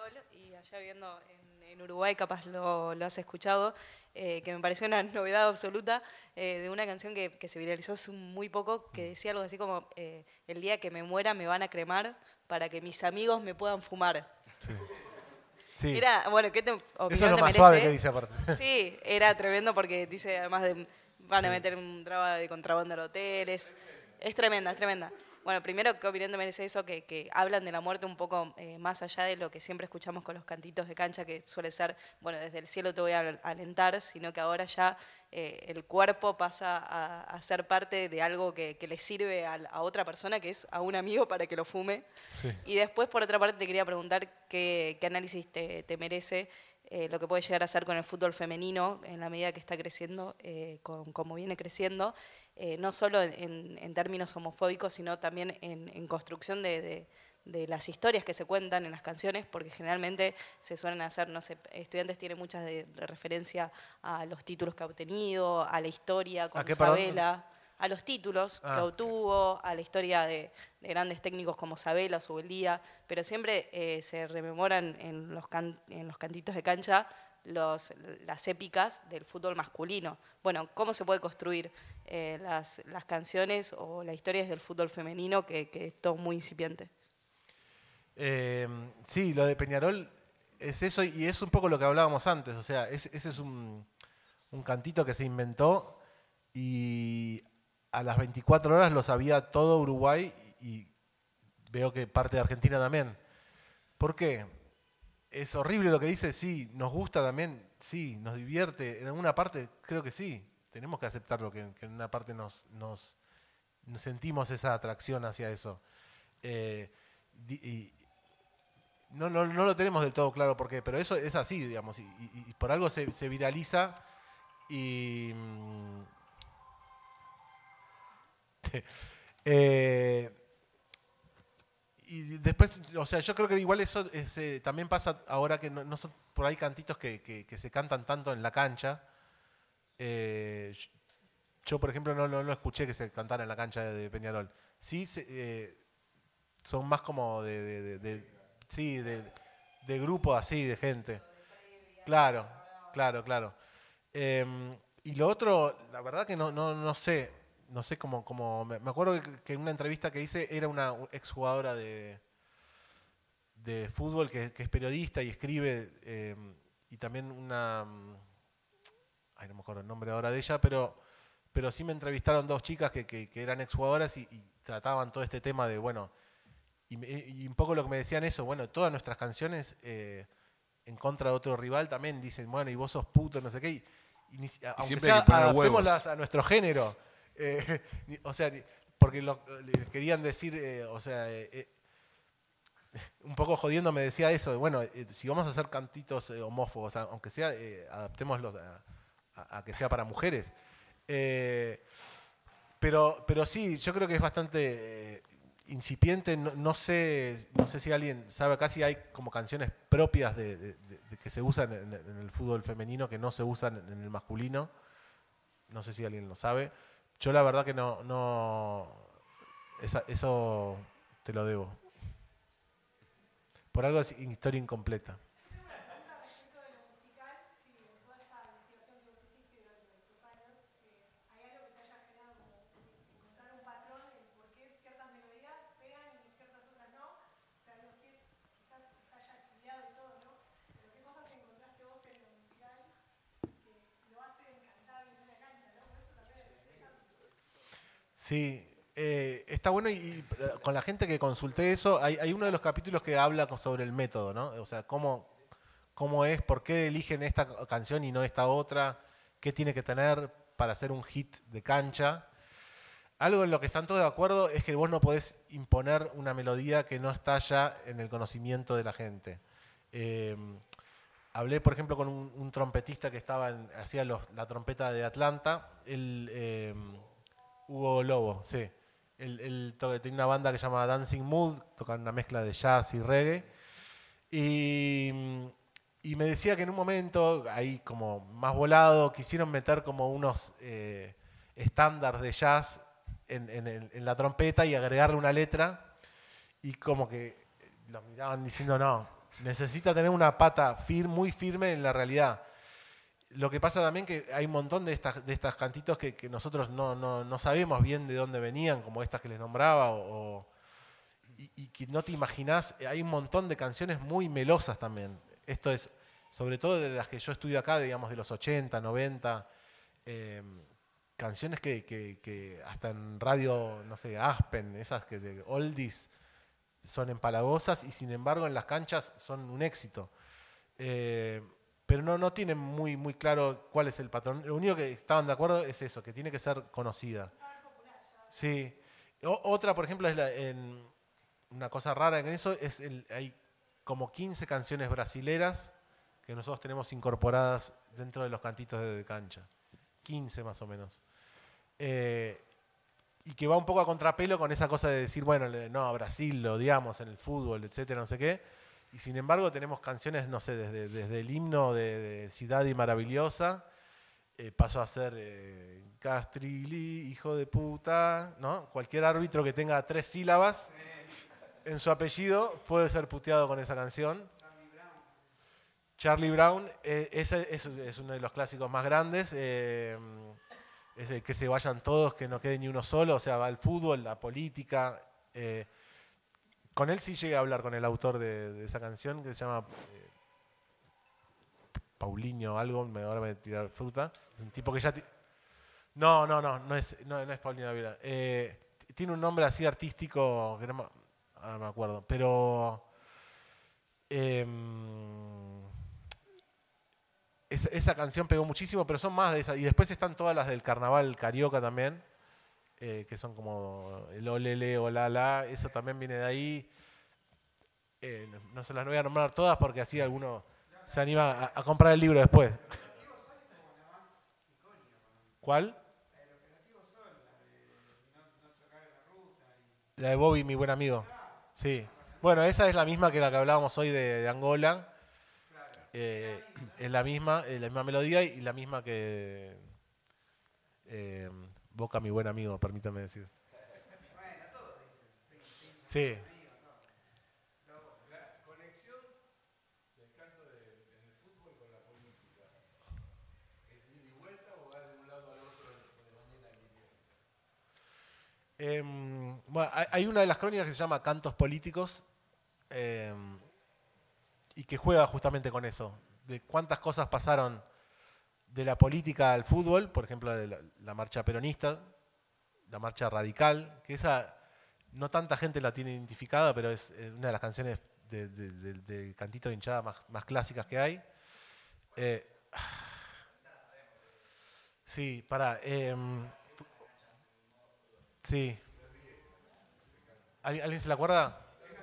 Peñarol y allá viendo en Uruguay, capaz lo has escuchado, que me pareció una novedad absoluta, de una canción que se viralizó hace muy poco, que decía algo así como, el día que me muera me van a cremar para que mis amigos me puedan fumar. Sí. Sí. Era, bueno, ¿qué opinión Eso es lo te más merece? suave que dice aparte. Sí, era tremendo porque dice además van a meter un traba de contrabando a los hoteles. Es tremenda, es tremenda. Bueno, primero, ¿qué opinión te merece eso? Que hablan de la muerte un poco más allá de lo que siempre escuchamos con los cantitos de cancha, que suele ser, bueno, desde el cielo te voy a alentar, sino que ahora ya el cuerpo pasa a ser parte de algo que le sirve a otra persona, que es a un amigo para que lo fume. Sí. Y después, por otra parte, te quería preguntar qué análisis te merece lo que puede llegar a hacer con el fútbol femenino en la medida que está creciendo, como viene creciendo, no solo en términos homofóbicos, sino también en construcción de las historias que se cuentan en las canciones, porque generalmente se suelen hacer, no sé, Estudiantes tiene muchas de referencia a los títulos que ha obtenido, a la historia con Sabela, a los títulos que obtuvo, a la historia de grandes técnicos como Sabela o Subeldía, pero siempre se rememoran en los cantitos de cancha las épicas del fútbol masculino. Bueno, ¿cómo se puede construir las canciones o las historias del fútbol femenino, que es todo muy incipiente? Sí, lo de Peñarol es eso, y es un poco lo que hablábamos antes. O sea, ese es un cantito que se inventó y a las 24 horas lo sabía todo Uruguay y veo que parte de Argentina también. ¿Por qué? ¿Es horrible lo que dice? Sí. ¿Nos gusta también? Sí. ¿Nos divierte? En alguna parte creo que sí. Tenemos que aceptarlo, que en una parte nos sentimos esa atracción hacia eso. Y no lo tenemos del todo claro por qué, pero eso es así, digamos, y por algo se viraliza y... y después, o sea, yo creo que igual eso también pasa ahora que no son por ahí cantitos que se cantan tanto en la cancha. Yo, por ejemplo, no escuché que se cantara en la cancha de Peñarol. Sí, son más como de grupo así, de gente. Claro. Y lo otro, la verdad que no sé. No sé cómo me acuerdo que en una entrevista que hice era una exjugadora de fútbol que es periodista y escribe, y también una... no me acuerdo el nombre ahora de ella, pero sí me entrevistaron dos chicas que eran exjugadoras y trataban todo este tema de, bueno, y un poco lo que me decían eso, bueno, todas nuestras canciones en contra de otro rival también dicen, bueno, y vos sos puto, no sé qué, y aunque sea adaptémoslas a nuestro género. O sea, porque querían decir, un poco jodiendo me decía eso, bueno, si vamos a hacer cantitos homófobos, aunque sea, adaptémoslos a que sea para mujeres. Pero sí, yo creo que es bastante incipiente, no sé si alguien sabe, casi hay como canciones propias de que se usan en el fútbol femenino que no se usan en el masculino, no sé si alguien lo sabe. Yo la verdad que eso te lo debo. Por algo es historia incompleta. Yo tengo una pregunta respecto de lo musical, si en toda esa investigación que vos hiciste durante estos años, hay algo que te haya generado como encontrar un patrón en por qué ciertas melodías pegan y ciertas otras no. O sea, no sé si quizás te haya estudiado y todo, ¿no? Pero qué cosas encontraste vos en lo musical que lo hacen cantable en una cancha, ¿no? Por eso también es interesante. Sí, está bueno y con la gente que consulté eso, hay uno de los capítulos que habla sobre el método, ¿no? O sea, cómo es, por qué eligen esta canción y no esta otra, qué tiene que tener para hacer un hit de cancha. Algo en lo que están todos de acuerdo es que vos no podés imponer una melodía que no está ya en el conocimiento de la gente. Hablé, por ejemplo, con un trompetista que hacía la trompeta de Atlanta, Hugo Lobo, sí. Él tenía una banda que se llama Dancing Mood, tocan una mezcla de jazz y reggae. Y me decía que en un momento, ahí como más volado, quisieron meter como unos estándares de jazz en la trompeta y agregarle una letra. Y como que los miraban diciendo, no, Necesita tener una pata muy firme en la realidad. Lo que pasa también que hay un montón de estas cantitos que nosotros no sabemos bien de dónde venían, como estas que les nombraba, y que no te imaginás. Hay un montón de canciones muy melosas también. Esto es, sobre todo de las que yo estudio acá, digamos, de los 80, 90, canciones que hasta en radio, no sé, Aspen, esas que de oldies, son empalagosas y sin embargo en las canchas son un éxito. Pero no tienen muy claro cuál es el patrón. Lo único que estaban de acuerdo es eso, que tiene que ser conocida. Sí. Otra, por ejemplo, es una cosa rara en eso, hay como 15 canciones brasileras que nosotros tenemos incorporadas dentro de los cantitos de cancha. 15 más o menos. Y que va un poco a contrapelo con esa cosa de decir, bueno, no, a Brasil lo odiamos en el fútbol, etcétera, no sé qué. Y sin embargo tenemos canciones, no sé, desde el himno de Cidade Maravillosa, pasó a ser Castrilli, hijo de puta, ¿no? Cualquier árbitro que tenga 3 sílabas en su apellido puede ser puteado con esa canción. Charlie Brown, ese es uno de los clásicos más grandes. Es que se vayan todos, que no quede ni uno solo, o sea, va el fútbol, la política. Con él sí llegué a hablar con el autor de esa canción, que se llama Paulinho algo, ahora me voy a tirar fruta. Es un tipo que ya... No es Paulinho Dávila. Tiene un nombre así artístico, que ahora no me acuerdo, pero... Esa canción pegó muchísimo, pero son más de esas. Y después están todas las del carnaval carioca también, que son como el olele, olala, eso también viene de ahí. No se las voy a nombrar todas porque así alguno se anima a comprar el libro después. ¿Cuál? La de Bobby, mi buen amigo. Sí. Bueno, esa es la misma que la que hablábamos hoy de Angola. Es la misma melodía y la misma que Boca, mi buen amigo, permítame decir. Sí. La conexión del canto en el fútbol con la política, ¿es ida y vuelta o va de un lado al otro de manera lineal? Bueno, hay una de las crónicas que se llama Cantos Políticos, y que juega justamente con eso, de cuántas cosas pasaron de la política al fútbol, por ejemplo, la marcha peronista, la marcha radical, que esa no tanta gente la tiene identificada, pero es una de las canciones de cantito de hinchada más clásicas que hay. Sí, pará. Sí. ¿Alguien se la acuerda?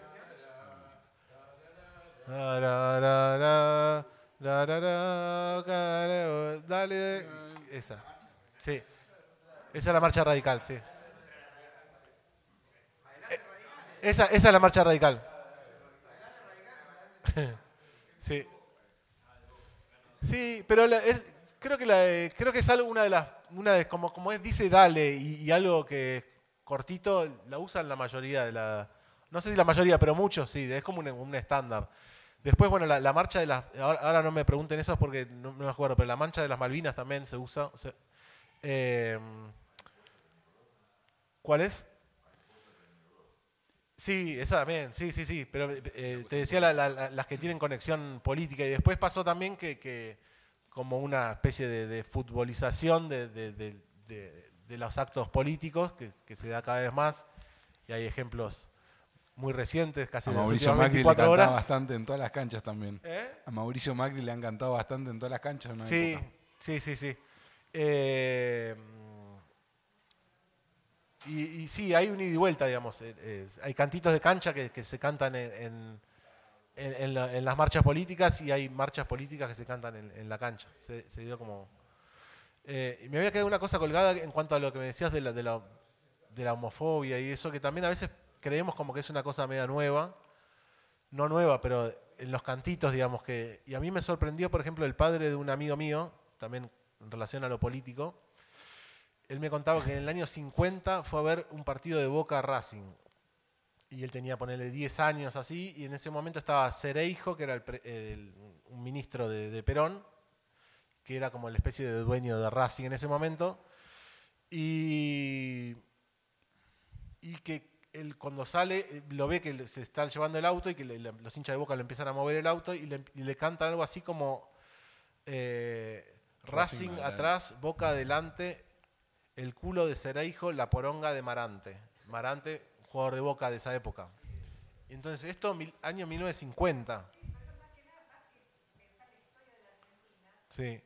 Dale. Esa. Sí. Esa es la marcha radical, sí. Esa es la marcha radical. Sí. Sí, pero creo que es algo una de como dice dale y algo que es cortito, la usan la mayoría no sé si la mayoría, pero muchos sí, es como un estándar. Después, bueno, la marcha de las... Ahora no me pregunten eso porque no me acuerdo, pero la marcha de las Malvinas también se usa. ¿Cuál es? Sí, esa también, sí. Pero te decía las que tienen conexión política. Y después pasó también que como una especie de futbolización de los actos políticos que se da cada vez más. Y hay ejemplos muy recientes, casi a de las Mauricio últimas Macri 24 le horas. cantaba bastante en todas las canchas también. A Mauricio Macri le han cantado bastante en todas las canchas en una época. Sí. Y sí, hay un ida y vuelta, digamos. Hay cantitos de cancha que se cantan en las marchas políticas y hay marchas políticas que se cantan en la cancha. Se dio como... me había quedado una cosa colgada en cuanto a lo que me decías de la homofobia y eso, que también a veces creemos como que es una cosa media nueva. No nueva, pero en los cantitos, digamos que... Y a mí me sorprendió, por ejemplo, el padre de un amigo mío, también en relación a lo político. Él me contaba que en el año 50 fue a ver un partido de Boca Racing. y él tenía, ponerle 10 años así, y en ese momento estaba Cereijo, que era un ministro de Perón, que era como la especie de dueño de Racing en ese momento, y que él cuando sale lo ve que se está llevando el auto y que los hinchas de Boca le empiezan a mover el auto y le cantan algo así como Racing atrás, Boca adelante, el culo de Cereijo, la poronga de Marante. Marante, jugador de Boca de esa época. Entonces, esto año 1950. Sí.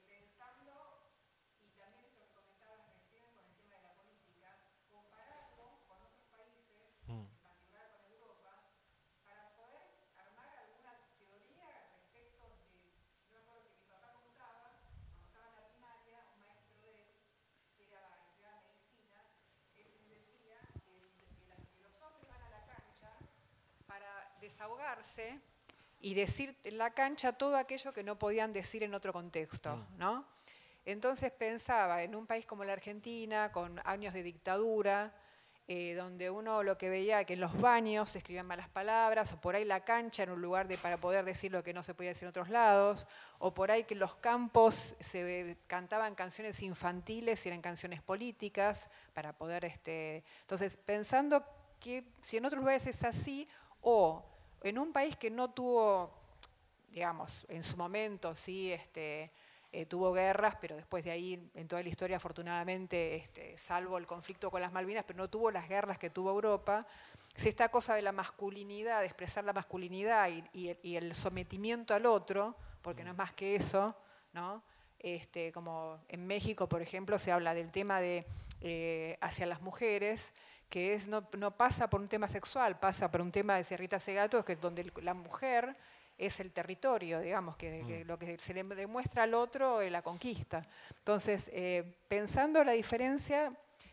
Desahogarse y decir en la cancha todo aquello que no podían decir en otro contexto, ¿no? Entonces pensaba en un país como la Argentina, con años de dictadura, donde uno lo que veía que en los baños se escribían malas palabras, o por ahí la cancha era un lugar para poder decir lo que no se podía decir en otros lados, o por ahí que en los campos se cantaban canciones infantiles y eran canciones políticas, para poder... Entonces, pensando que si en otros lugares es así, o en un país que no tuvo, digamos, en su momento sí tuvo guerras, pero después de ahí, en toda la historia, afortunadamente, salvo el conflicto con las Malvinas, pero no tuvo las guerras que tuvo Europa, si esta cosa de la masculinidad, de expresar la masculinidad y el sometimiento al otro, porque no es más que eso, ¿no? Como en México, por ejemplo, se habla del tema de hacia las mujeres, que no pasa por un tema sexual, pasa por un tema de Cerrita Segato, que es donde la mujer es el territorio, digamos, que lo que se le demuestra al otro es la conquista. Entonces, pensando la diferencia,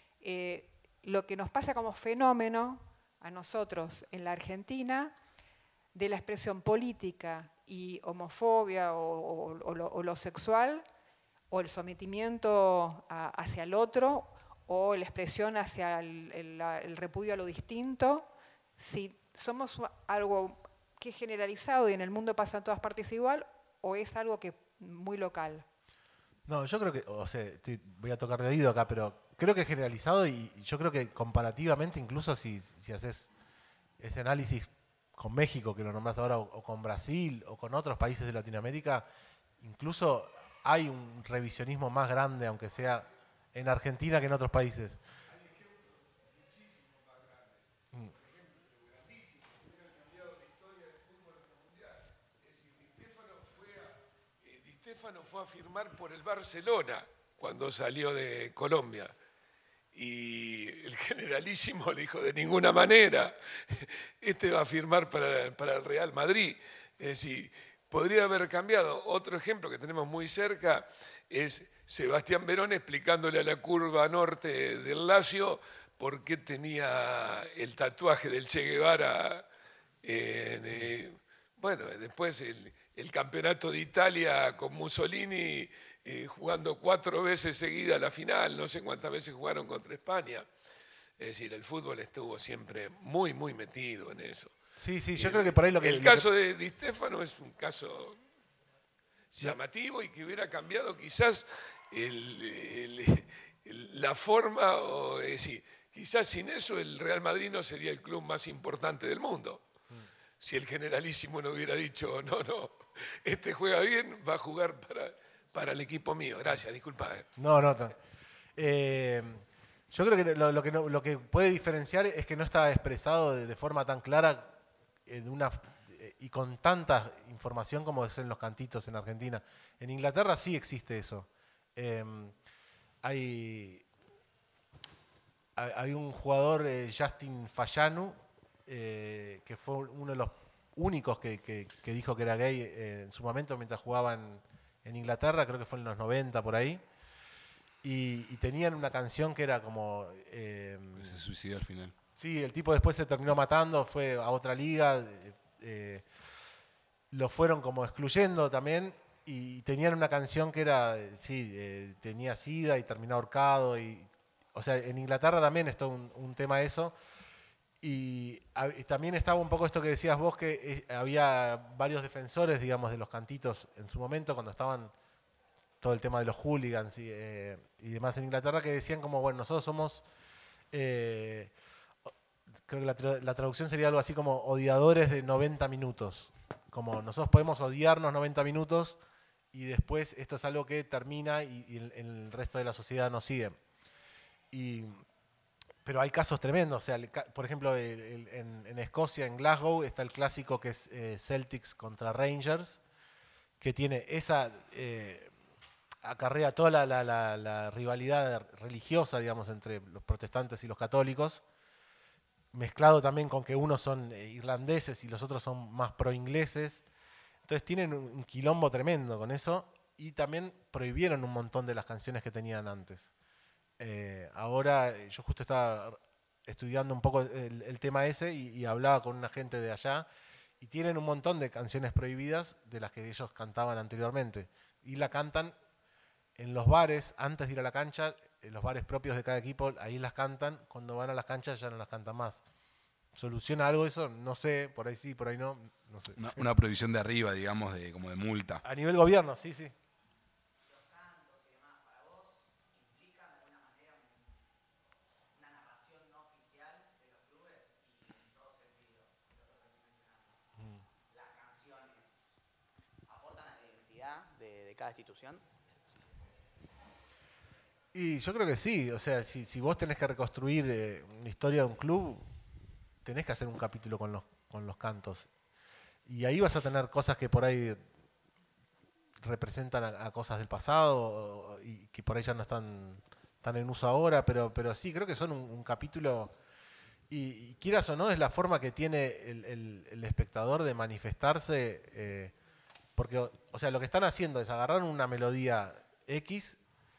lo que nos pasa como fenómeno a nosotros en la Argentina, de la expresión política y homofobia o lo sexual, o el sometimiento hacia el otro, o la expresión hacia el repudio a lo distinto, si somos algo que es generalizado y en el mundo pasa en todas partes igual, o es algo que muy local. No, yo creo que, o sea, voy a tocar de oído acá, pero creo que es generalizado y yo creo que comparativamente, incluso si haces ese análisis con México, que lo nombras ahora, o con Brasil, o con otros países de Latinoamérica, incluso hay un revisionismo más grande, aunque sea en Argentina que en otros países. Hay ejemplos muchísimo más grandes. Por ejemplo, grandísimos, que hubieran cambiado la historia del fútbol mundial. Es decir, Di Stéfano fue a firmar por el Barcelona cuando salió de Colombia. Y el generalísimo le dijo, de ninguna manera, va a firmar para el Real Madrid. Es decir, podría haber cambiado. Otro ejemplo que tenemos muy cerca es Sebastián Verón explicándole a la curva norte del Lazio por qué tenía el tatuaje del Che Guevara. Bueno, después el campeonato de Italia con Mussolini jugando 4 veces seguida la final, no sé cuántas veces jugaron contra España. Es decir, el fútbol estuvo siempre muy, muy metido en eso. Sí, yo creo que por ahí lo que... El caso de Di Stéfano es un caso llamativo y que hubiera cambiado quizás la forma, es decir, quizás sin eso el Real Madrid no sería el club más importante del mundo. Si el generalísimo no hubiera dicho, no, juega bien, va a jugar para el equipo mío. Gracias, disculpa. No. Yo creo que lo que puede diferenciar es que no está expresado de forma tan clara y con tanta información como es en los cantitos en Argentina. En Inglaterra sí existe eso. Hay un jugador, Justin Fayanu, que fue uno de los únicos que dijo que era gay en su momento mientras jugaban en Inglaterra, creo que fue en los 90 por ahí. Y tenían una canción que era como... se suicidó al final. Sí, el tipo después se terminó matando, fue a otra liga, lo fueron como excluyendo también, y tenían una canción que era, tenía sida y terminó ahorcado, o sea, en Inglaterra también es todo un tema eso, Y también estaba un poco esto que decías vos, que había varios defensores, digamos, de los cantitos en su momento, cuando estaban todo el tema de los hooligans y demás en Inglaterra, que decían como, bueno, nosotros somos, creo que la traducción sería algo así como odiadores de 90 minutos. Como nosotros podemos odiarnos 90 minutos y después esto es algo que termina y el resto de la sociedad nos sigue. Pero hay casos tremendos. O sea, por ejemplo, en Escocia, en Glasgow, está el clásico que es Celtics contra Rangers, que tiene esa... acarrea toda la rivalidad religiosa, digamos, entre los protestantes y los católicos, mezclado también con que unos son irlandeses y los otros son más pro-ingleses. Entonces tienen un quilombo tremendo con eso y también prohibieron un montón de las canciones que tenían antes. Ahora yo justo estaba estudiando un poco el tema ese y hablaba con una gente de allá y tienen un montón de canciones prohibidas de las que ellos cantaban anteriormente y la cantan en los bares antes de ir a la cancha, en los bares propios de cada equipo, ahí las cantan, cuando van a las canchas ya no las cantan más. ¿Soluciona algo eso? No sé, por ahí sí, por ahí no sé. Una prohibición de arriba, digamos, como de multa. A nivel gobierno, sí, sí. De cada institución? Y yo creo que sí, o sea, si vos tenés que reconstruir una historia de un club, tenés que hacer un capítulo con los cantos. Y ahí vas a tener cosas que por ahí representan a cosas del pasado y que por ahí ya no están tan en uso ahora, pero sí, creo que son un capítulo, y quieras o no, es la forma que tiene el espectador de manifestarse. Porque, o sea, lo que están haciendo es agarrar una melodía X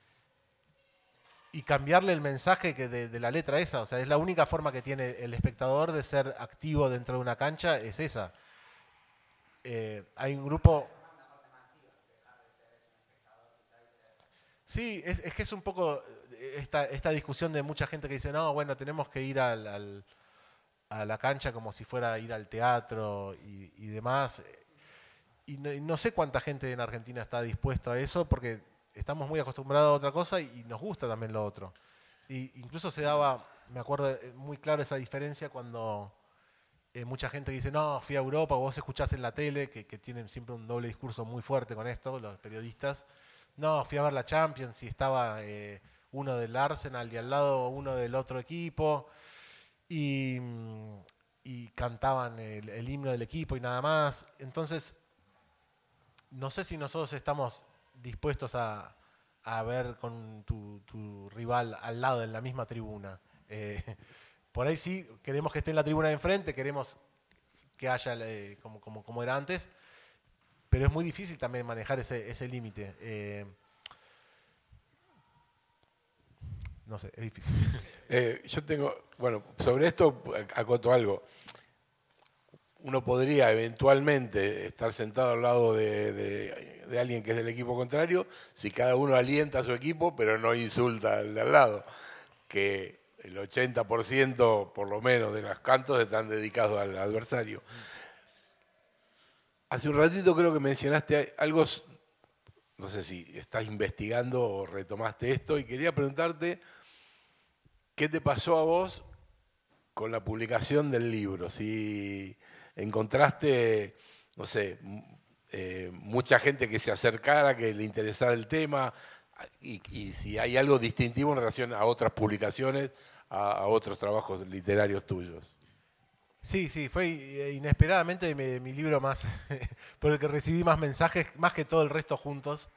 y cambiarle el mensaje de la letra esa. O sea, es la única forma que tiene el espectador de ser activo dentro de una cancha, es esa. Hay un grupo... Sí, es que es un poco esta discusión de mucha gente que dice, no, bueno, tenemos que ir a la cancha como si fuera a ir al teatro y demás. Y no sé cuánta gente en Argentina está dispuesta a eso, porque estamos muy acostumbrados a otra cosa y nos gusta también lo otro. Y incluso se daba, me acuerdo muy claro esa diferencia cuando mucha gente dice, no, fui a Europa, o vos escuchás en la tele, que tienen siempre un doble discurso muy fuerte con esto, los periodistas, no, fui a ver la Champions y estaba uno del Arsenal y al lado uno del otro equipo, y cantaban el himno del equipo y nada más. Entonces... no sé si nosotros estamos dispuestos a ver con tu rival al lado en la misma tribuna. Por ahí sí, queremos que esté en la tribuna de enfrente, queremos que haya como era antes, pero es muy difícil también manejar ese límite. No sé, es difícil. Yo tengo, bueno, sobre esto acoto algo. Uno podría eventualmente estar sentado al lado de alguien que es del equipo contrario si cada uno alienta a su equipo, pero no insulta al de al lado. Que el 80% por lo menos de los cantos están dedicados al adversario. Hace un ratito creo que mencionaste algo, no sé si estás investigando o retomaste esto, y quería preguntarte qué te pasó a vos con la publicación del libro. Si encontraste, no sé, mucha gente que se acercara, que le interesara el tema, y si hay algo distintivo en relación a otras publicaciones, a otros trabajos literarios tuyos. Sí, fue inesperadamente mi libro más por el que recibí más mensajes, más que todo el resto juntos.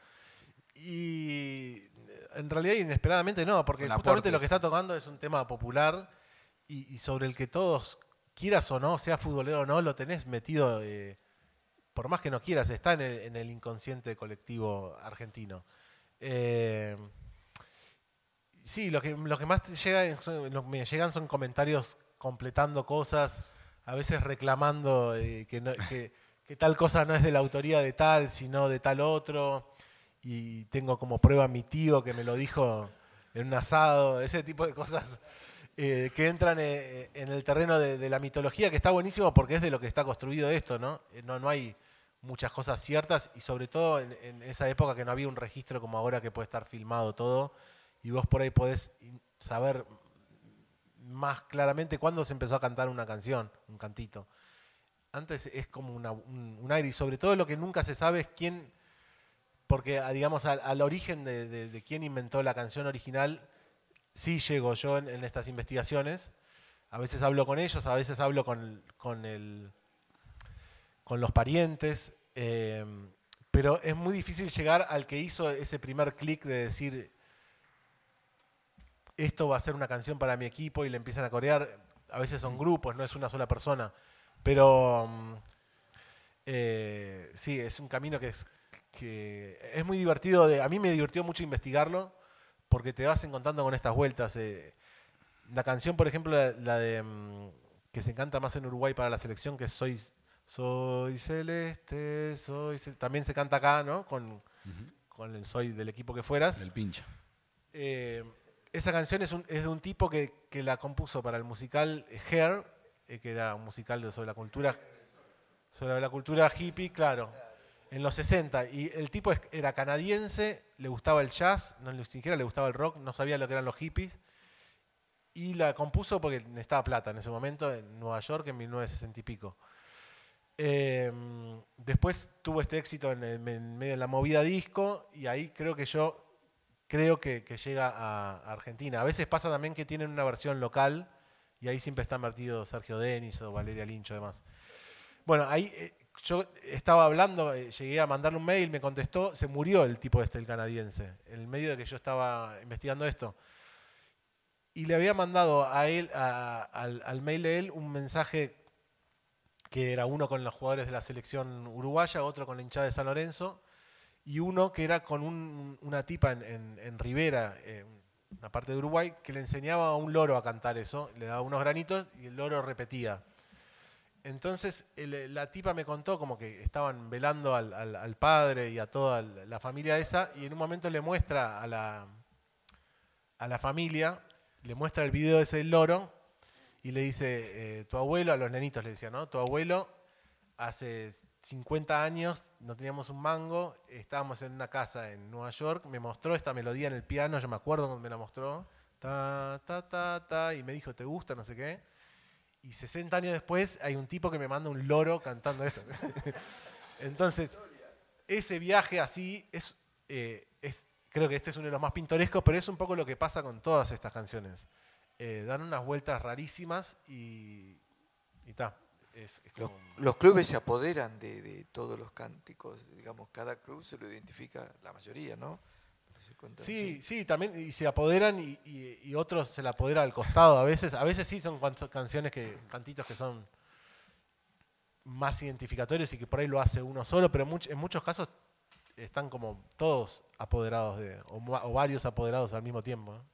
Y en realidad inesperadamente no, porque justamente lo que está tocando es un tema popular y sobre el que todos, quieras o no, sea futbolero o no, lo tenés metido, por más que no quieras, está en el inconsciente colectivo argentino. Sí, lo que más me llegan son comentarios completando cosas, a veces reclamando que tal cosa no es de la autoría de tal, sino de tal otro, y tengo como prueba a mi tío que me lo dijo en un asado, ese tipo de cosas. que entran en el terreno de la mitología, que está buenísimo porque es de lo que está construido esto, ¿no? No hay muchas cosas ciertas y sobre todo en esa época que no había un registro como ahora que puede estar filmado todo y vos por ahí podés saber más claramente cuándo se empezó a cantar una canción, un cantito. Antes es como un aire y sobre todo lo que nunca se sabe es quién, porque digamos al origen de quién inventó la canción original, sí llego yo en estas investigaciones. A veces hablo con ellos, a veces hablo con los parientes, pero es muy difícil llegar al que hizo ese primer clic de decir esto va a ser una canción para mi equipo y le empiezan a corear. A veces son grupos, no es una sola persona, pero sí, es un camino que es muy divertido. A mí me divirtió mucho investigarlo porque te vas encontrando con estas vueltas. La canción, por ejemplo, la de que se canta más en Uruguay para la selección, que es Soy Celeste, también se canta acá, ¿no? Con el Soy del equipo que fueras. El pincha. Esa canción es de un tipo que la compuso para el musical Hair, que era un musical sobre la cultura hippie, claro, en los 60. Y el tipo era canadiense, le gustaba el jazz, no ni siquiera le gustaba el rock, no sabía lo que eran los hippies. Y la compuso porque necesitaba plata en ese momento, en Nueva York, en 1960 y pico. Después tuvo este éxito en medio de la movida disco, y ahí creo que llega a Argentina. A veces pasa también que tienen una versión local, y ahí siempre está metido Sergio Denis o Valeria Lynch, además. Bueno, ahí yo estaba hablando, llegué a mandarle un mail, me contestó, se murió el tipo el canadiense, en el medio de que yo estaba investigando esto. Y le había mandado a él, al mail de él, un mensaje que era uno con los jugadores de la selección uruguaya, otro con la hinchada de San Lorenzo, y uno que era con una tipa en Rivera, una parte de Uruguay, que le enseñaba a un loro a cantar eso, le daba unos granitos y el loro repetía. Entonces la tipa me contó como que estaban velando al padre y a toda la familia esa, y en un momento le muestra a la familia, le muestra el video de ese loro y le dice, tu abuelo, a los nenitos le decía, ¿no? Tu abuelo hace 50 años, no teníamos un mango, estábamos en una casa en Nueva York, me mostró esta melodía en el piano, yo me acuerdo cuando me la mostró, ta, ta, ta, ta, y me dijo, ¿te gusta? No sé qué. Y 60 años después hay un tipo que me manda un loro cantando esto. Entonces, ese viaje así creo que este es uno de los más pintorescos, pero es un poco lo que pasa con todas estas canciones. Dan unas vueltas rarísimas y ta. Los clubes se apoderan de todos los cánticos, digamos, cada club se lo identifica, la mayoría, ¿no? Sí, también, y se apoderan y otros se la apoderan al costado a veces sí son cantitos que son más identificatorios y que por ahí lo hace uno solo, pero en muchos casos están como todos apoderados o varios apoderados al mismo tiempo, ¿no?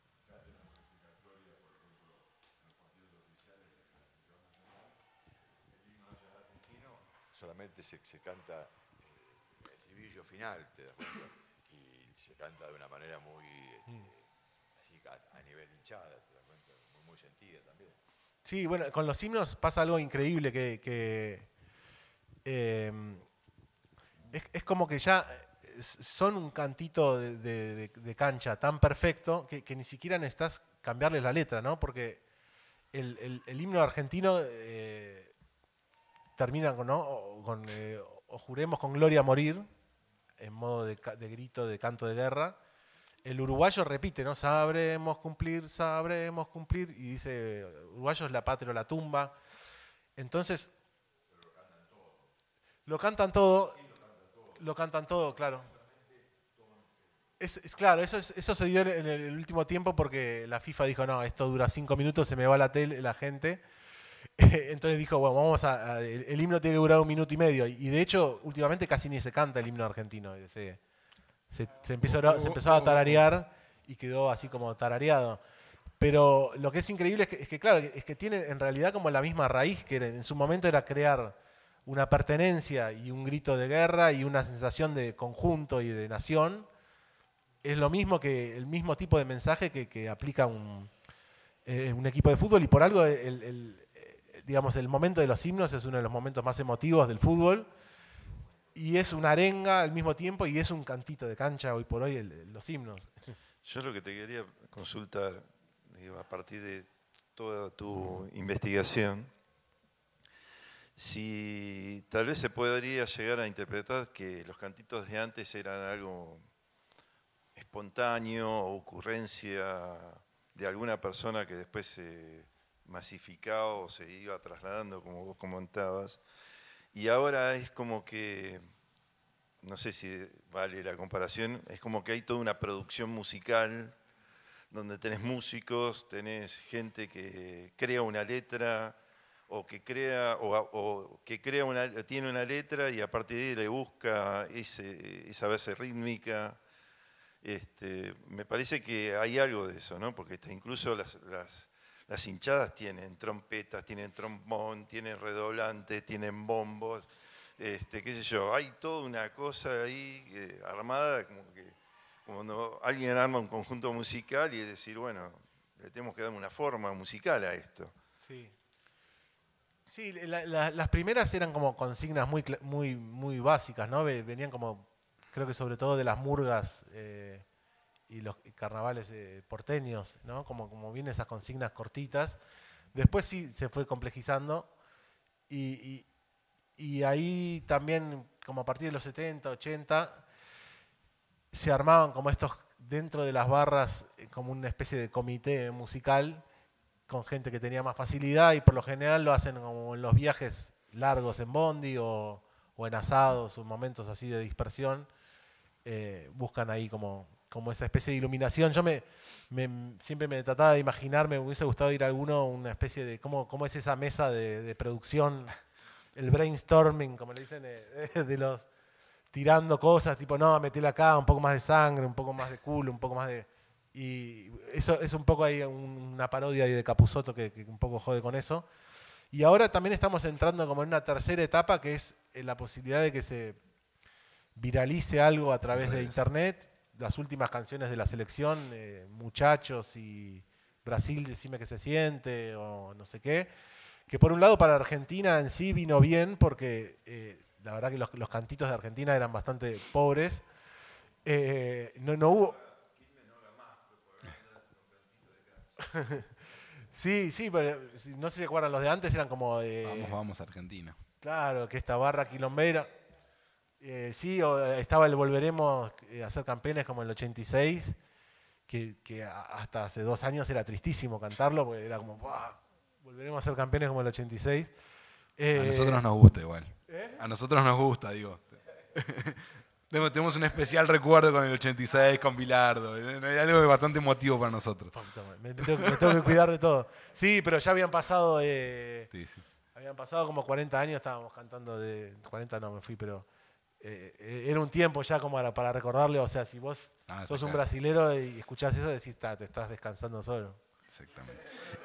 Solamente se canta el estribillo final, te das cuenta, y se canta de una manera muy así a nivel hinchada, te das cuenta, muy sentida también. Sí, bueno, con los himnos pasa algo increíble que es como que ya son un cantito de cancha tan perfecto que ni siquiera necesitas cambiarles la letra, ¿no? Porque el himno argentino termina con o juremos con gloria a morir, en modo de grito, de canto de guerra. El uruguayo repite, ¿no? Sabremos cumplir, y dice, uruguayo es la patria o la tumba. Entonces, lo cantan todo, claro. Claro, eso se dio en el último tiempo porque la FIFA dijo, no, esto dura 5 minutos, se me va la gente. Entonces dijo, bueno, el himno tiene que durar 1 minuto y medio. Y de hecho, últimamente casi ni se canta el himno argentino. Se empezó a tararear y quedó así como tarareado. Pero lo que es increíble es que claro, es que tiene en realidad como la misma raíz que en su momento era crear una pertenencia y un grito de guerra y una sensación de conjunto y de nación. Es lo mismo que el mismo tipo de mensaje que aplica un equipo de fútbol y por algo digamos, el momento de los himnos es uno de los momentos más emotivos del fútbol y es una arenga al mismo tiempo y es un cantito de cancha hoy por hoy los himnos. Yo lo que te quería consultar, digo, a partir de toda tu investigación, si tal vez se podría llegar a interpretar que los cantitos de antes eran algo espontáneo o ocurrencia de alguna persona que después se masificaba o se iba trasladando, como vos comentabas, y ahora es como que, no sé si vale la comparación, es como que hay toda una producción musical donde tenés músicos, tenés gente que crea una letra o que crea tiene una letra y a partir de ahí le busca esa base rítmica. Me parece que hay algo de eso, ¿no? Porque incluso las hinchadas tienen trompetas, tienen trombón, tienen redoblantes, tienen bombos, qué sé yo, hay toda una cosa ahí armada, como que cuando alguien arma un conjunto musical y es decir, bueno, le tenemos que dar una forma musical a esto. Sí. Sí, las primeras eran como consignas muy básicas, ¿no? Venían como, creo que sobre todo de las murgas y los carnavales porteños, ¿no? Como vienen esas consignas cortitas. Después sí se fue complejizando y ahí también, como a partir de los 70, 80, se armaban como estos, dentro de las barras, como una especie de comité musical con gente que tenía más facilidad y por lo general lo hacen como en los viajes largos en bondi o en asados o momentos así de dispersión. Buscan ahí como esa especie de iluminación. Yo siempre me trataba de imaginar, me hubiese gustado ir a alguno, una especie de, ¿cómo es esa mesa de producción? El brainstorming, como le dicen, de los tirando cosas, tipo, no, metele acá, un poco más de sangre, un poco más de culo, un poco más de... Y eso es un poco ahí una parodia ahí de Capusotto que un poco jode con eso. Y ahora también estamos entrando como en una tercera etapa que es la posibilidad de que se viralice algo a través de internet. Las últimas canciones de la selección, Muchachos y Brasil, Decime que se siente, o no sé qué. Que por un lado para Argentina en sí vino bien porque la verdad que los cantitos de Argentina eran bastante pobres. No hubo... Sí, pero no sé si se acuerdan, los de antes eran como de... Vamos Argentina. Claro, que esta barra quilombera. Sí, estaba el Volveremos a ser campeones como en el 86, que hasta hace 2 años era tristísimo cantarlo, porque era como, ¡buah! Volveremos a ser campeones como en el 86. A nosotros nos gusta igual. A nosotros nos gusta, digo. Tenemos un especial recuerdo con el 86, con Bilardo. Hay algo bastante emotivo para nosotros. Me tengo que cuidar de todo. Sí, pero ya habían pasado... Sí. Habían pasado como 40 años, estábamos cantando de... 40 no me fui, pero... era un tiempo ya como para recordarle, o sea, si vos sos un brasilero y escuchás eso, decís, te estás descansando solo. Exactamente.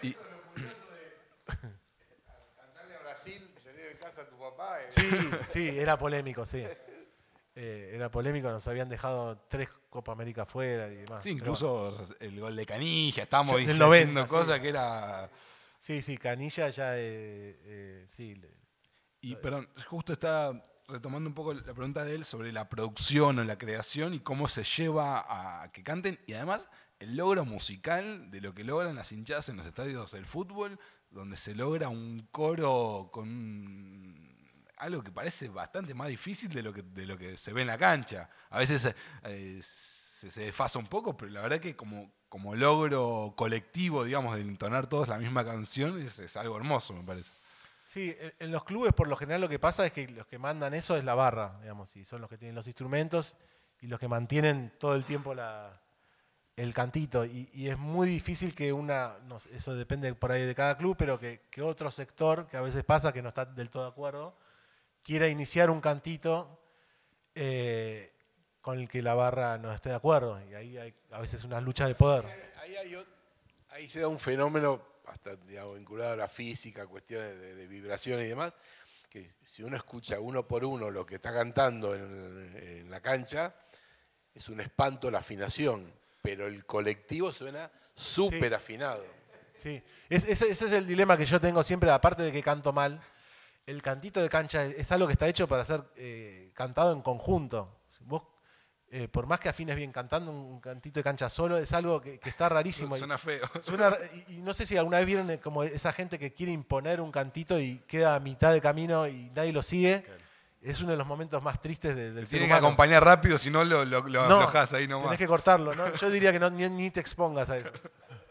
Cantarle a Brasil, salir de casa a tu papá. Sí, era polémico, sí. Era polémico, nos habían dejado 3 Copa América afuera y demás. Sí, incluso el gol de Canilla, estábamos diciendo cosas que era... Sí, Canilla ya... sí. Y perdón, justo está retomando un poco la pregunta de él sobre la producción o la creación y cómo se lleva a que canten y además el logro musical de lo que logran las hinchadas en los estadios del fútbol, donde se logra un coro con algo que parece bastante más difícil de lo que se ve en la cancha. A veces se desfasa un poco, pero la verdad que como logro colectivo, digamos, de entonar todos la misma canción, es algo hermoso, me parece. Sí, en los clubes por lo general lo que pasa es que los que mandan eso es la barra, digamos, y son los que tienen los instrumentos y los que mantienen todo el tiempo el cantito. Y es muy difícil que eso depende por ahí de cada club, pero que otro sector, que a veces pasa que no está del todo de acuerdo, quiera iniciar un cantito con el que la barra no esté de acuerdo. Y ahí hay a veces unas luchas de poder. Ahí se da un fenómeno hasta vinculado a la física, cuestiones de vibración y demás, que si uno escucha uno por uno lo que está cantando en la cancha, es un espanto la afinación, pero el colectivo suena súper afinado. Sí, ese es el dilema que yo tengo siempre, aparte de que canto mal. El cantito de cancha es algo que está hecho para ser cantado en conjunto. Vos, por más que afines bien cantando un cantito de cancha solo, es algo que está rarísimo. Suena feo. Y no sé si alguna vez vieron como esa gente que quiere imponer un cantito y queda a mitad de camino y nadie lo sigue. Claro. Es uno de los momentos más tristes del ser Tienen que humano. acompañar rápido, si no lo aflojás ahí nomás. Tenés que cortarlo, ¿no? Yo diría que ni te expongas a eso.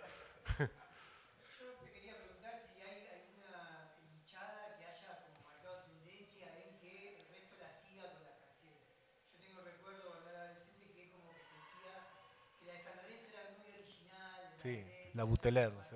Sí, la Buteler, sí.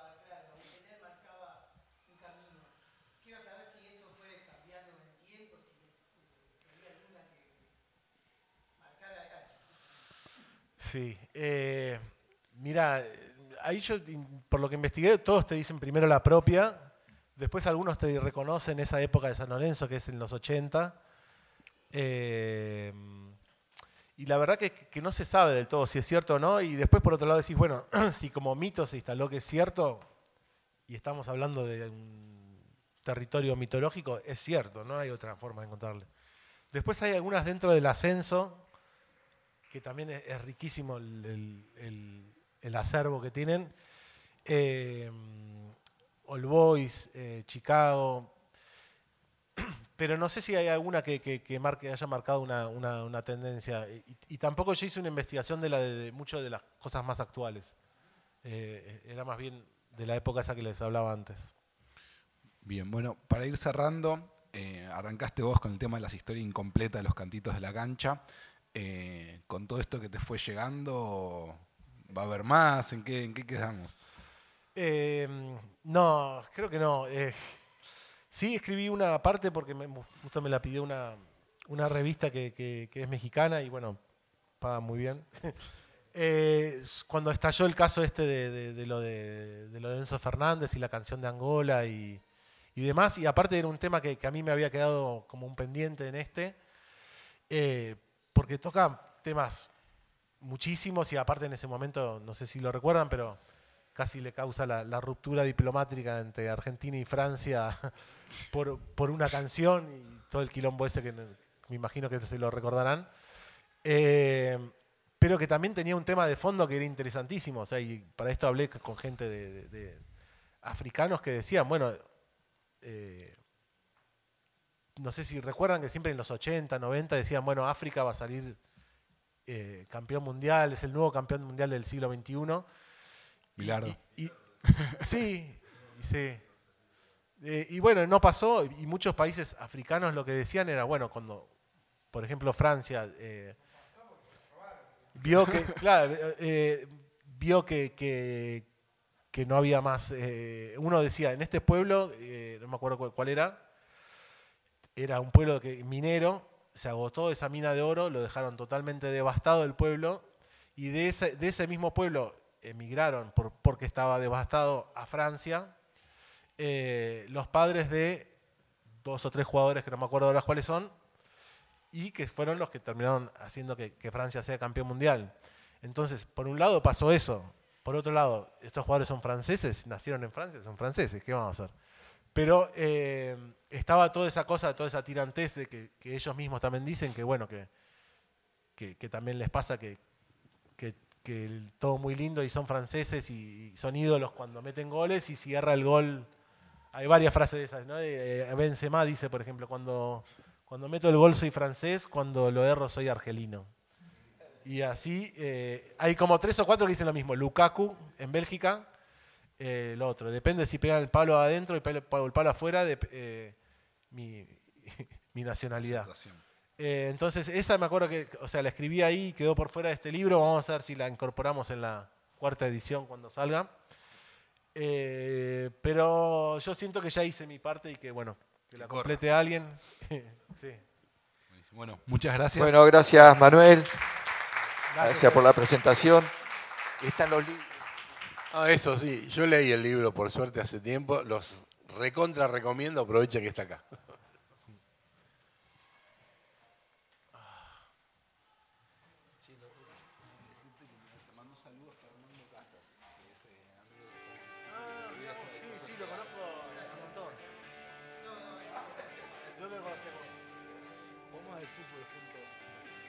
Quiero saber si eso fue cambiando en el tiempo, si había alguna que marcara la cancha. Sí, mira, ahí yo, por lo que investigué, todos te dicen primero la propia, después algunos te reconocen esa época de San Lorenzo, que es en los 80. Y la verdad que no se sabe del todo si es cierto o no, y después por otro lado decís, bueno, si como mito se instaló que es cierto, y estamos hablando de un territorio mitológico, es cierto, no hay otra forma de encontrarle. Después hay algunas dentro del ascenso, que también es riquísimo el acervo que tienen. All Boys, Chicago, pero no sé si hay alguna que haya marcado una tendencia. Y tampoco yo hice una investigación de muchas de las cosas más actuales. Era más bien de la época esa que les hablaba antes. Bien, bueno, para ir cerrando, arrancaste vos con el tema de las historias incompletas de los cantitos de la cancha. Con todo esto que te fue llegando, ¿va a haber más? ¿En qué quedamos? No, creo que no. Sí, escribí una parte porque justo me la pidió una revista que es mexicana y bueno, paga muy bien. Cuando estalló el caso este de lo de Enzo Fernández y la canción de Angola y demás, y aparte era un tema que a mí me había quedado como un pendiente en porque toca temas muchísimos y aparte en ese momento, no sé si lo recuerdan, pero casi le causa la ruptura diplomática entre Argentina y Francia por una canción y todo el quilombo ese que me imagino que se lo recordarán. Pero que también tenía un tema de fondo que era interesantísimo. O sea, y para esto hablé con gente de africanos que decían, bueno, no sé si recuerdan que siempre en los 80, 90 decían, bueno, África va a salir campeón mundial, es el nuevo campeón mundial del siglo XXI. Bilardo. Sí. Y bueno, no pasó, y muchos países africanos lo que decían era, bueno, cuando, por ejemplo, Francia vio que, claro, vio que no había más. Uno decía, en este pueblo, no me acuerdo cuál era un pueblo minero, se agotó esa mina de oro, lo dejaron totalmente devastado el pueblo, y de ese mismo pueblo emigraron porque estaba devastado a Francia. Los padres de 2 o 3 jugadores que no me acuerdo ahora cuáles son, y que fueron los que terminaron haciendo que Francia sea campeón mundial. Entonces, por un lado pasó eso. Por otro lado, estos jugadores son franceses, nacieron en Francia, son franceses, ¿qué vamos a hacer? Pero estaba toda esa cosa, toda esa tirantez de que ellos mismos también dicen que, bueno, que también les pasa que todo muy lindo y son franceses y son ídolos cuando meten goles y si erra el gol. Hay varias frases de esas, ¿no? Benzema dice, por ejemplo, cuando meto el gol soy francés, cuando lo erro soy argelino. Y así, hay como 3 o 4 que dicen lo mismo. Lukaku, en Bélgica, lo otro. Depende si pegan el palo adentro y el palo afuera, mi nacionalidad. Entonces, esa me acuerdo que, o sea, la escribí ahí y quedó por fuera de este libro. Vamos a ver si la incorporamos en la 4ª edición cuando salga. Pero yo siento que ya hice mi parte y que, bueno, que la complete alguien. Sí. Bueno, muchas gracias. Bueno, gracias Manuel. Gracias por la presentación. Están los libros. Eso sí, yo leí el libro por suerte hace tiempo. Los recomiendo, aprovechen que está acá. el fútbol juntos.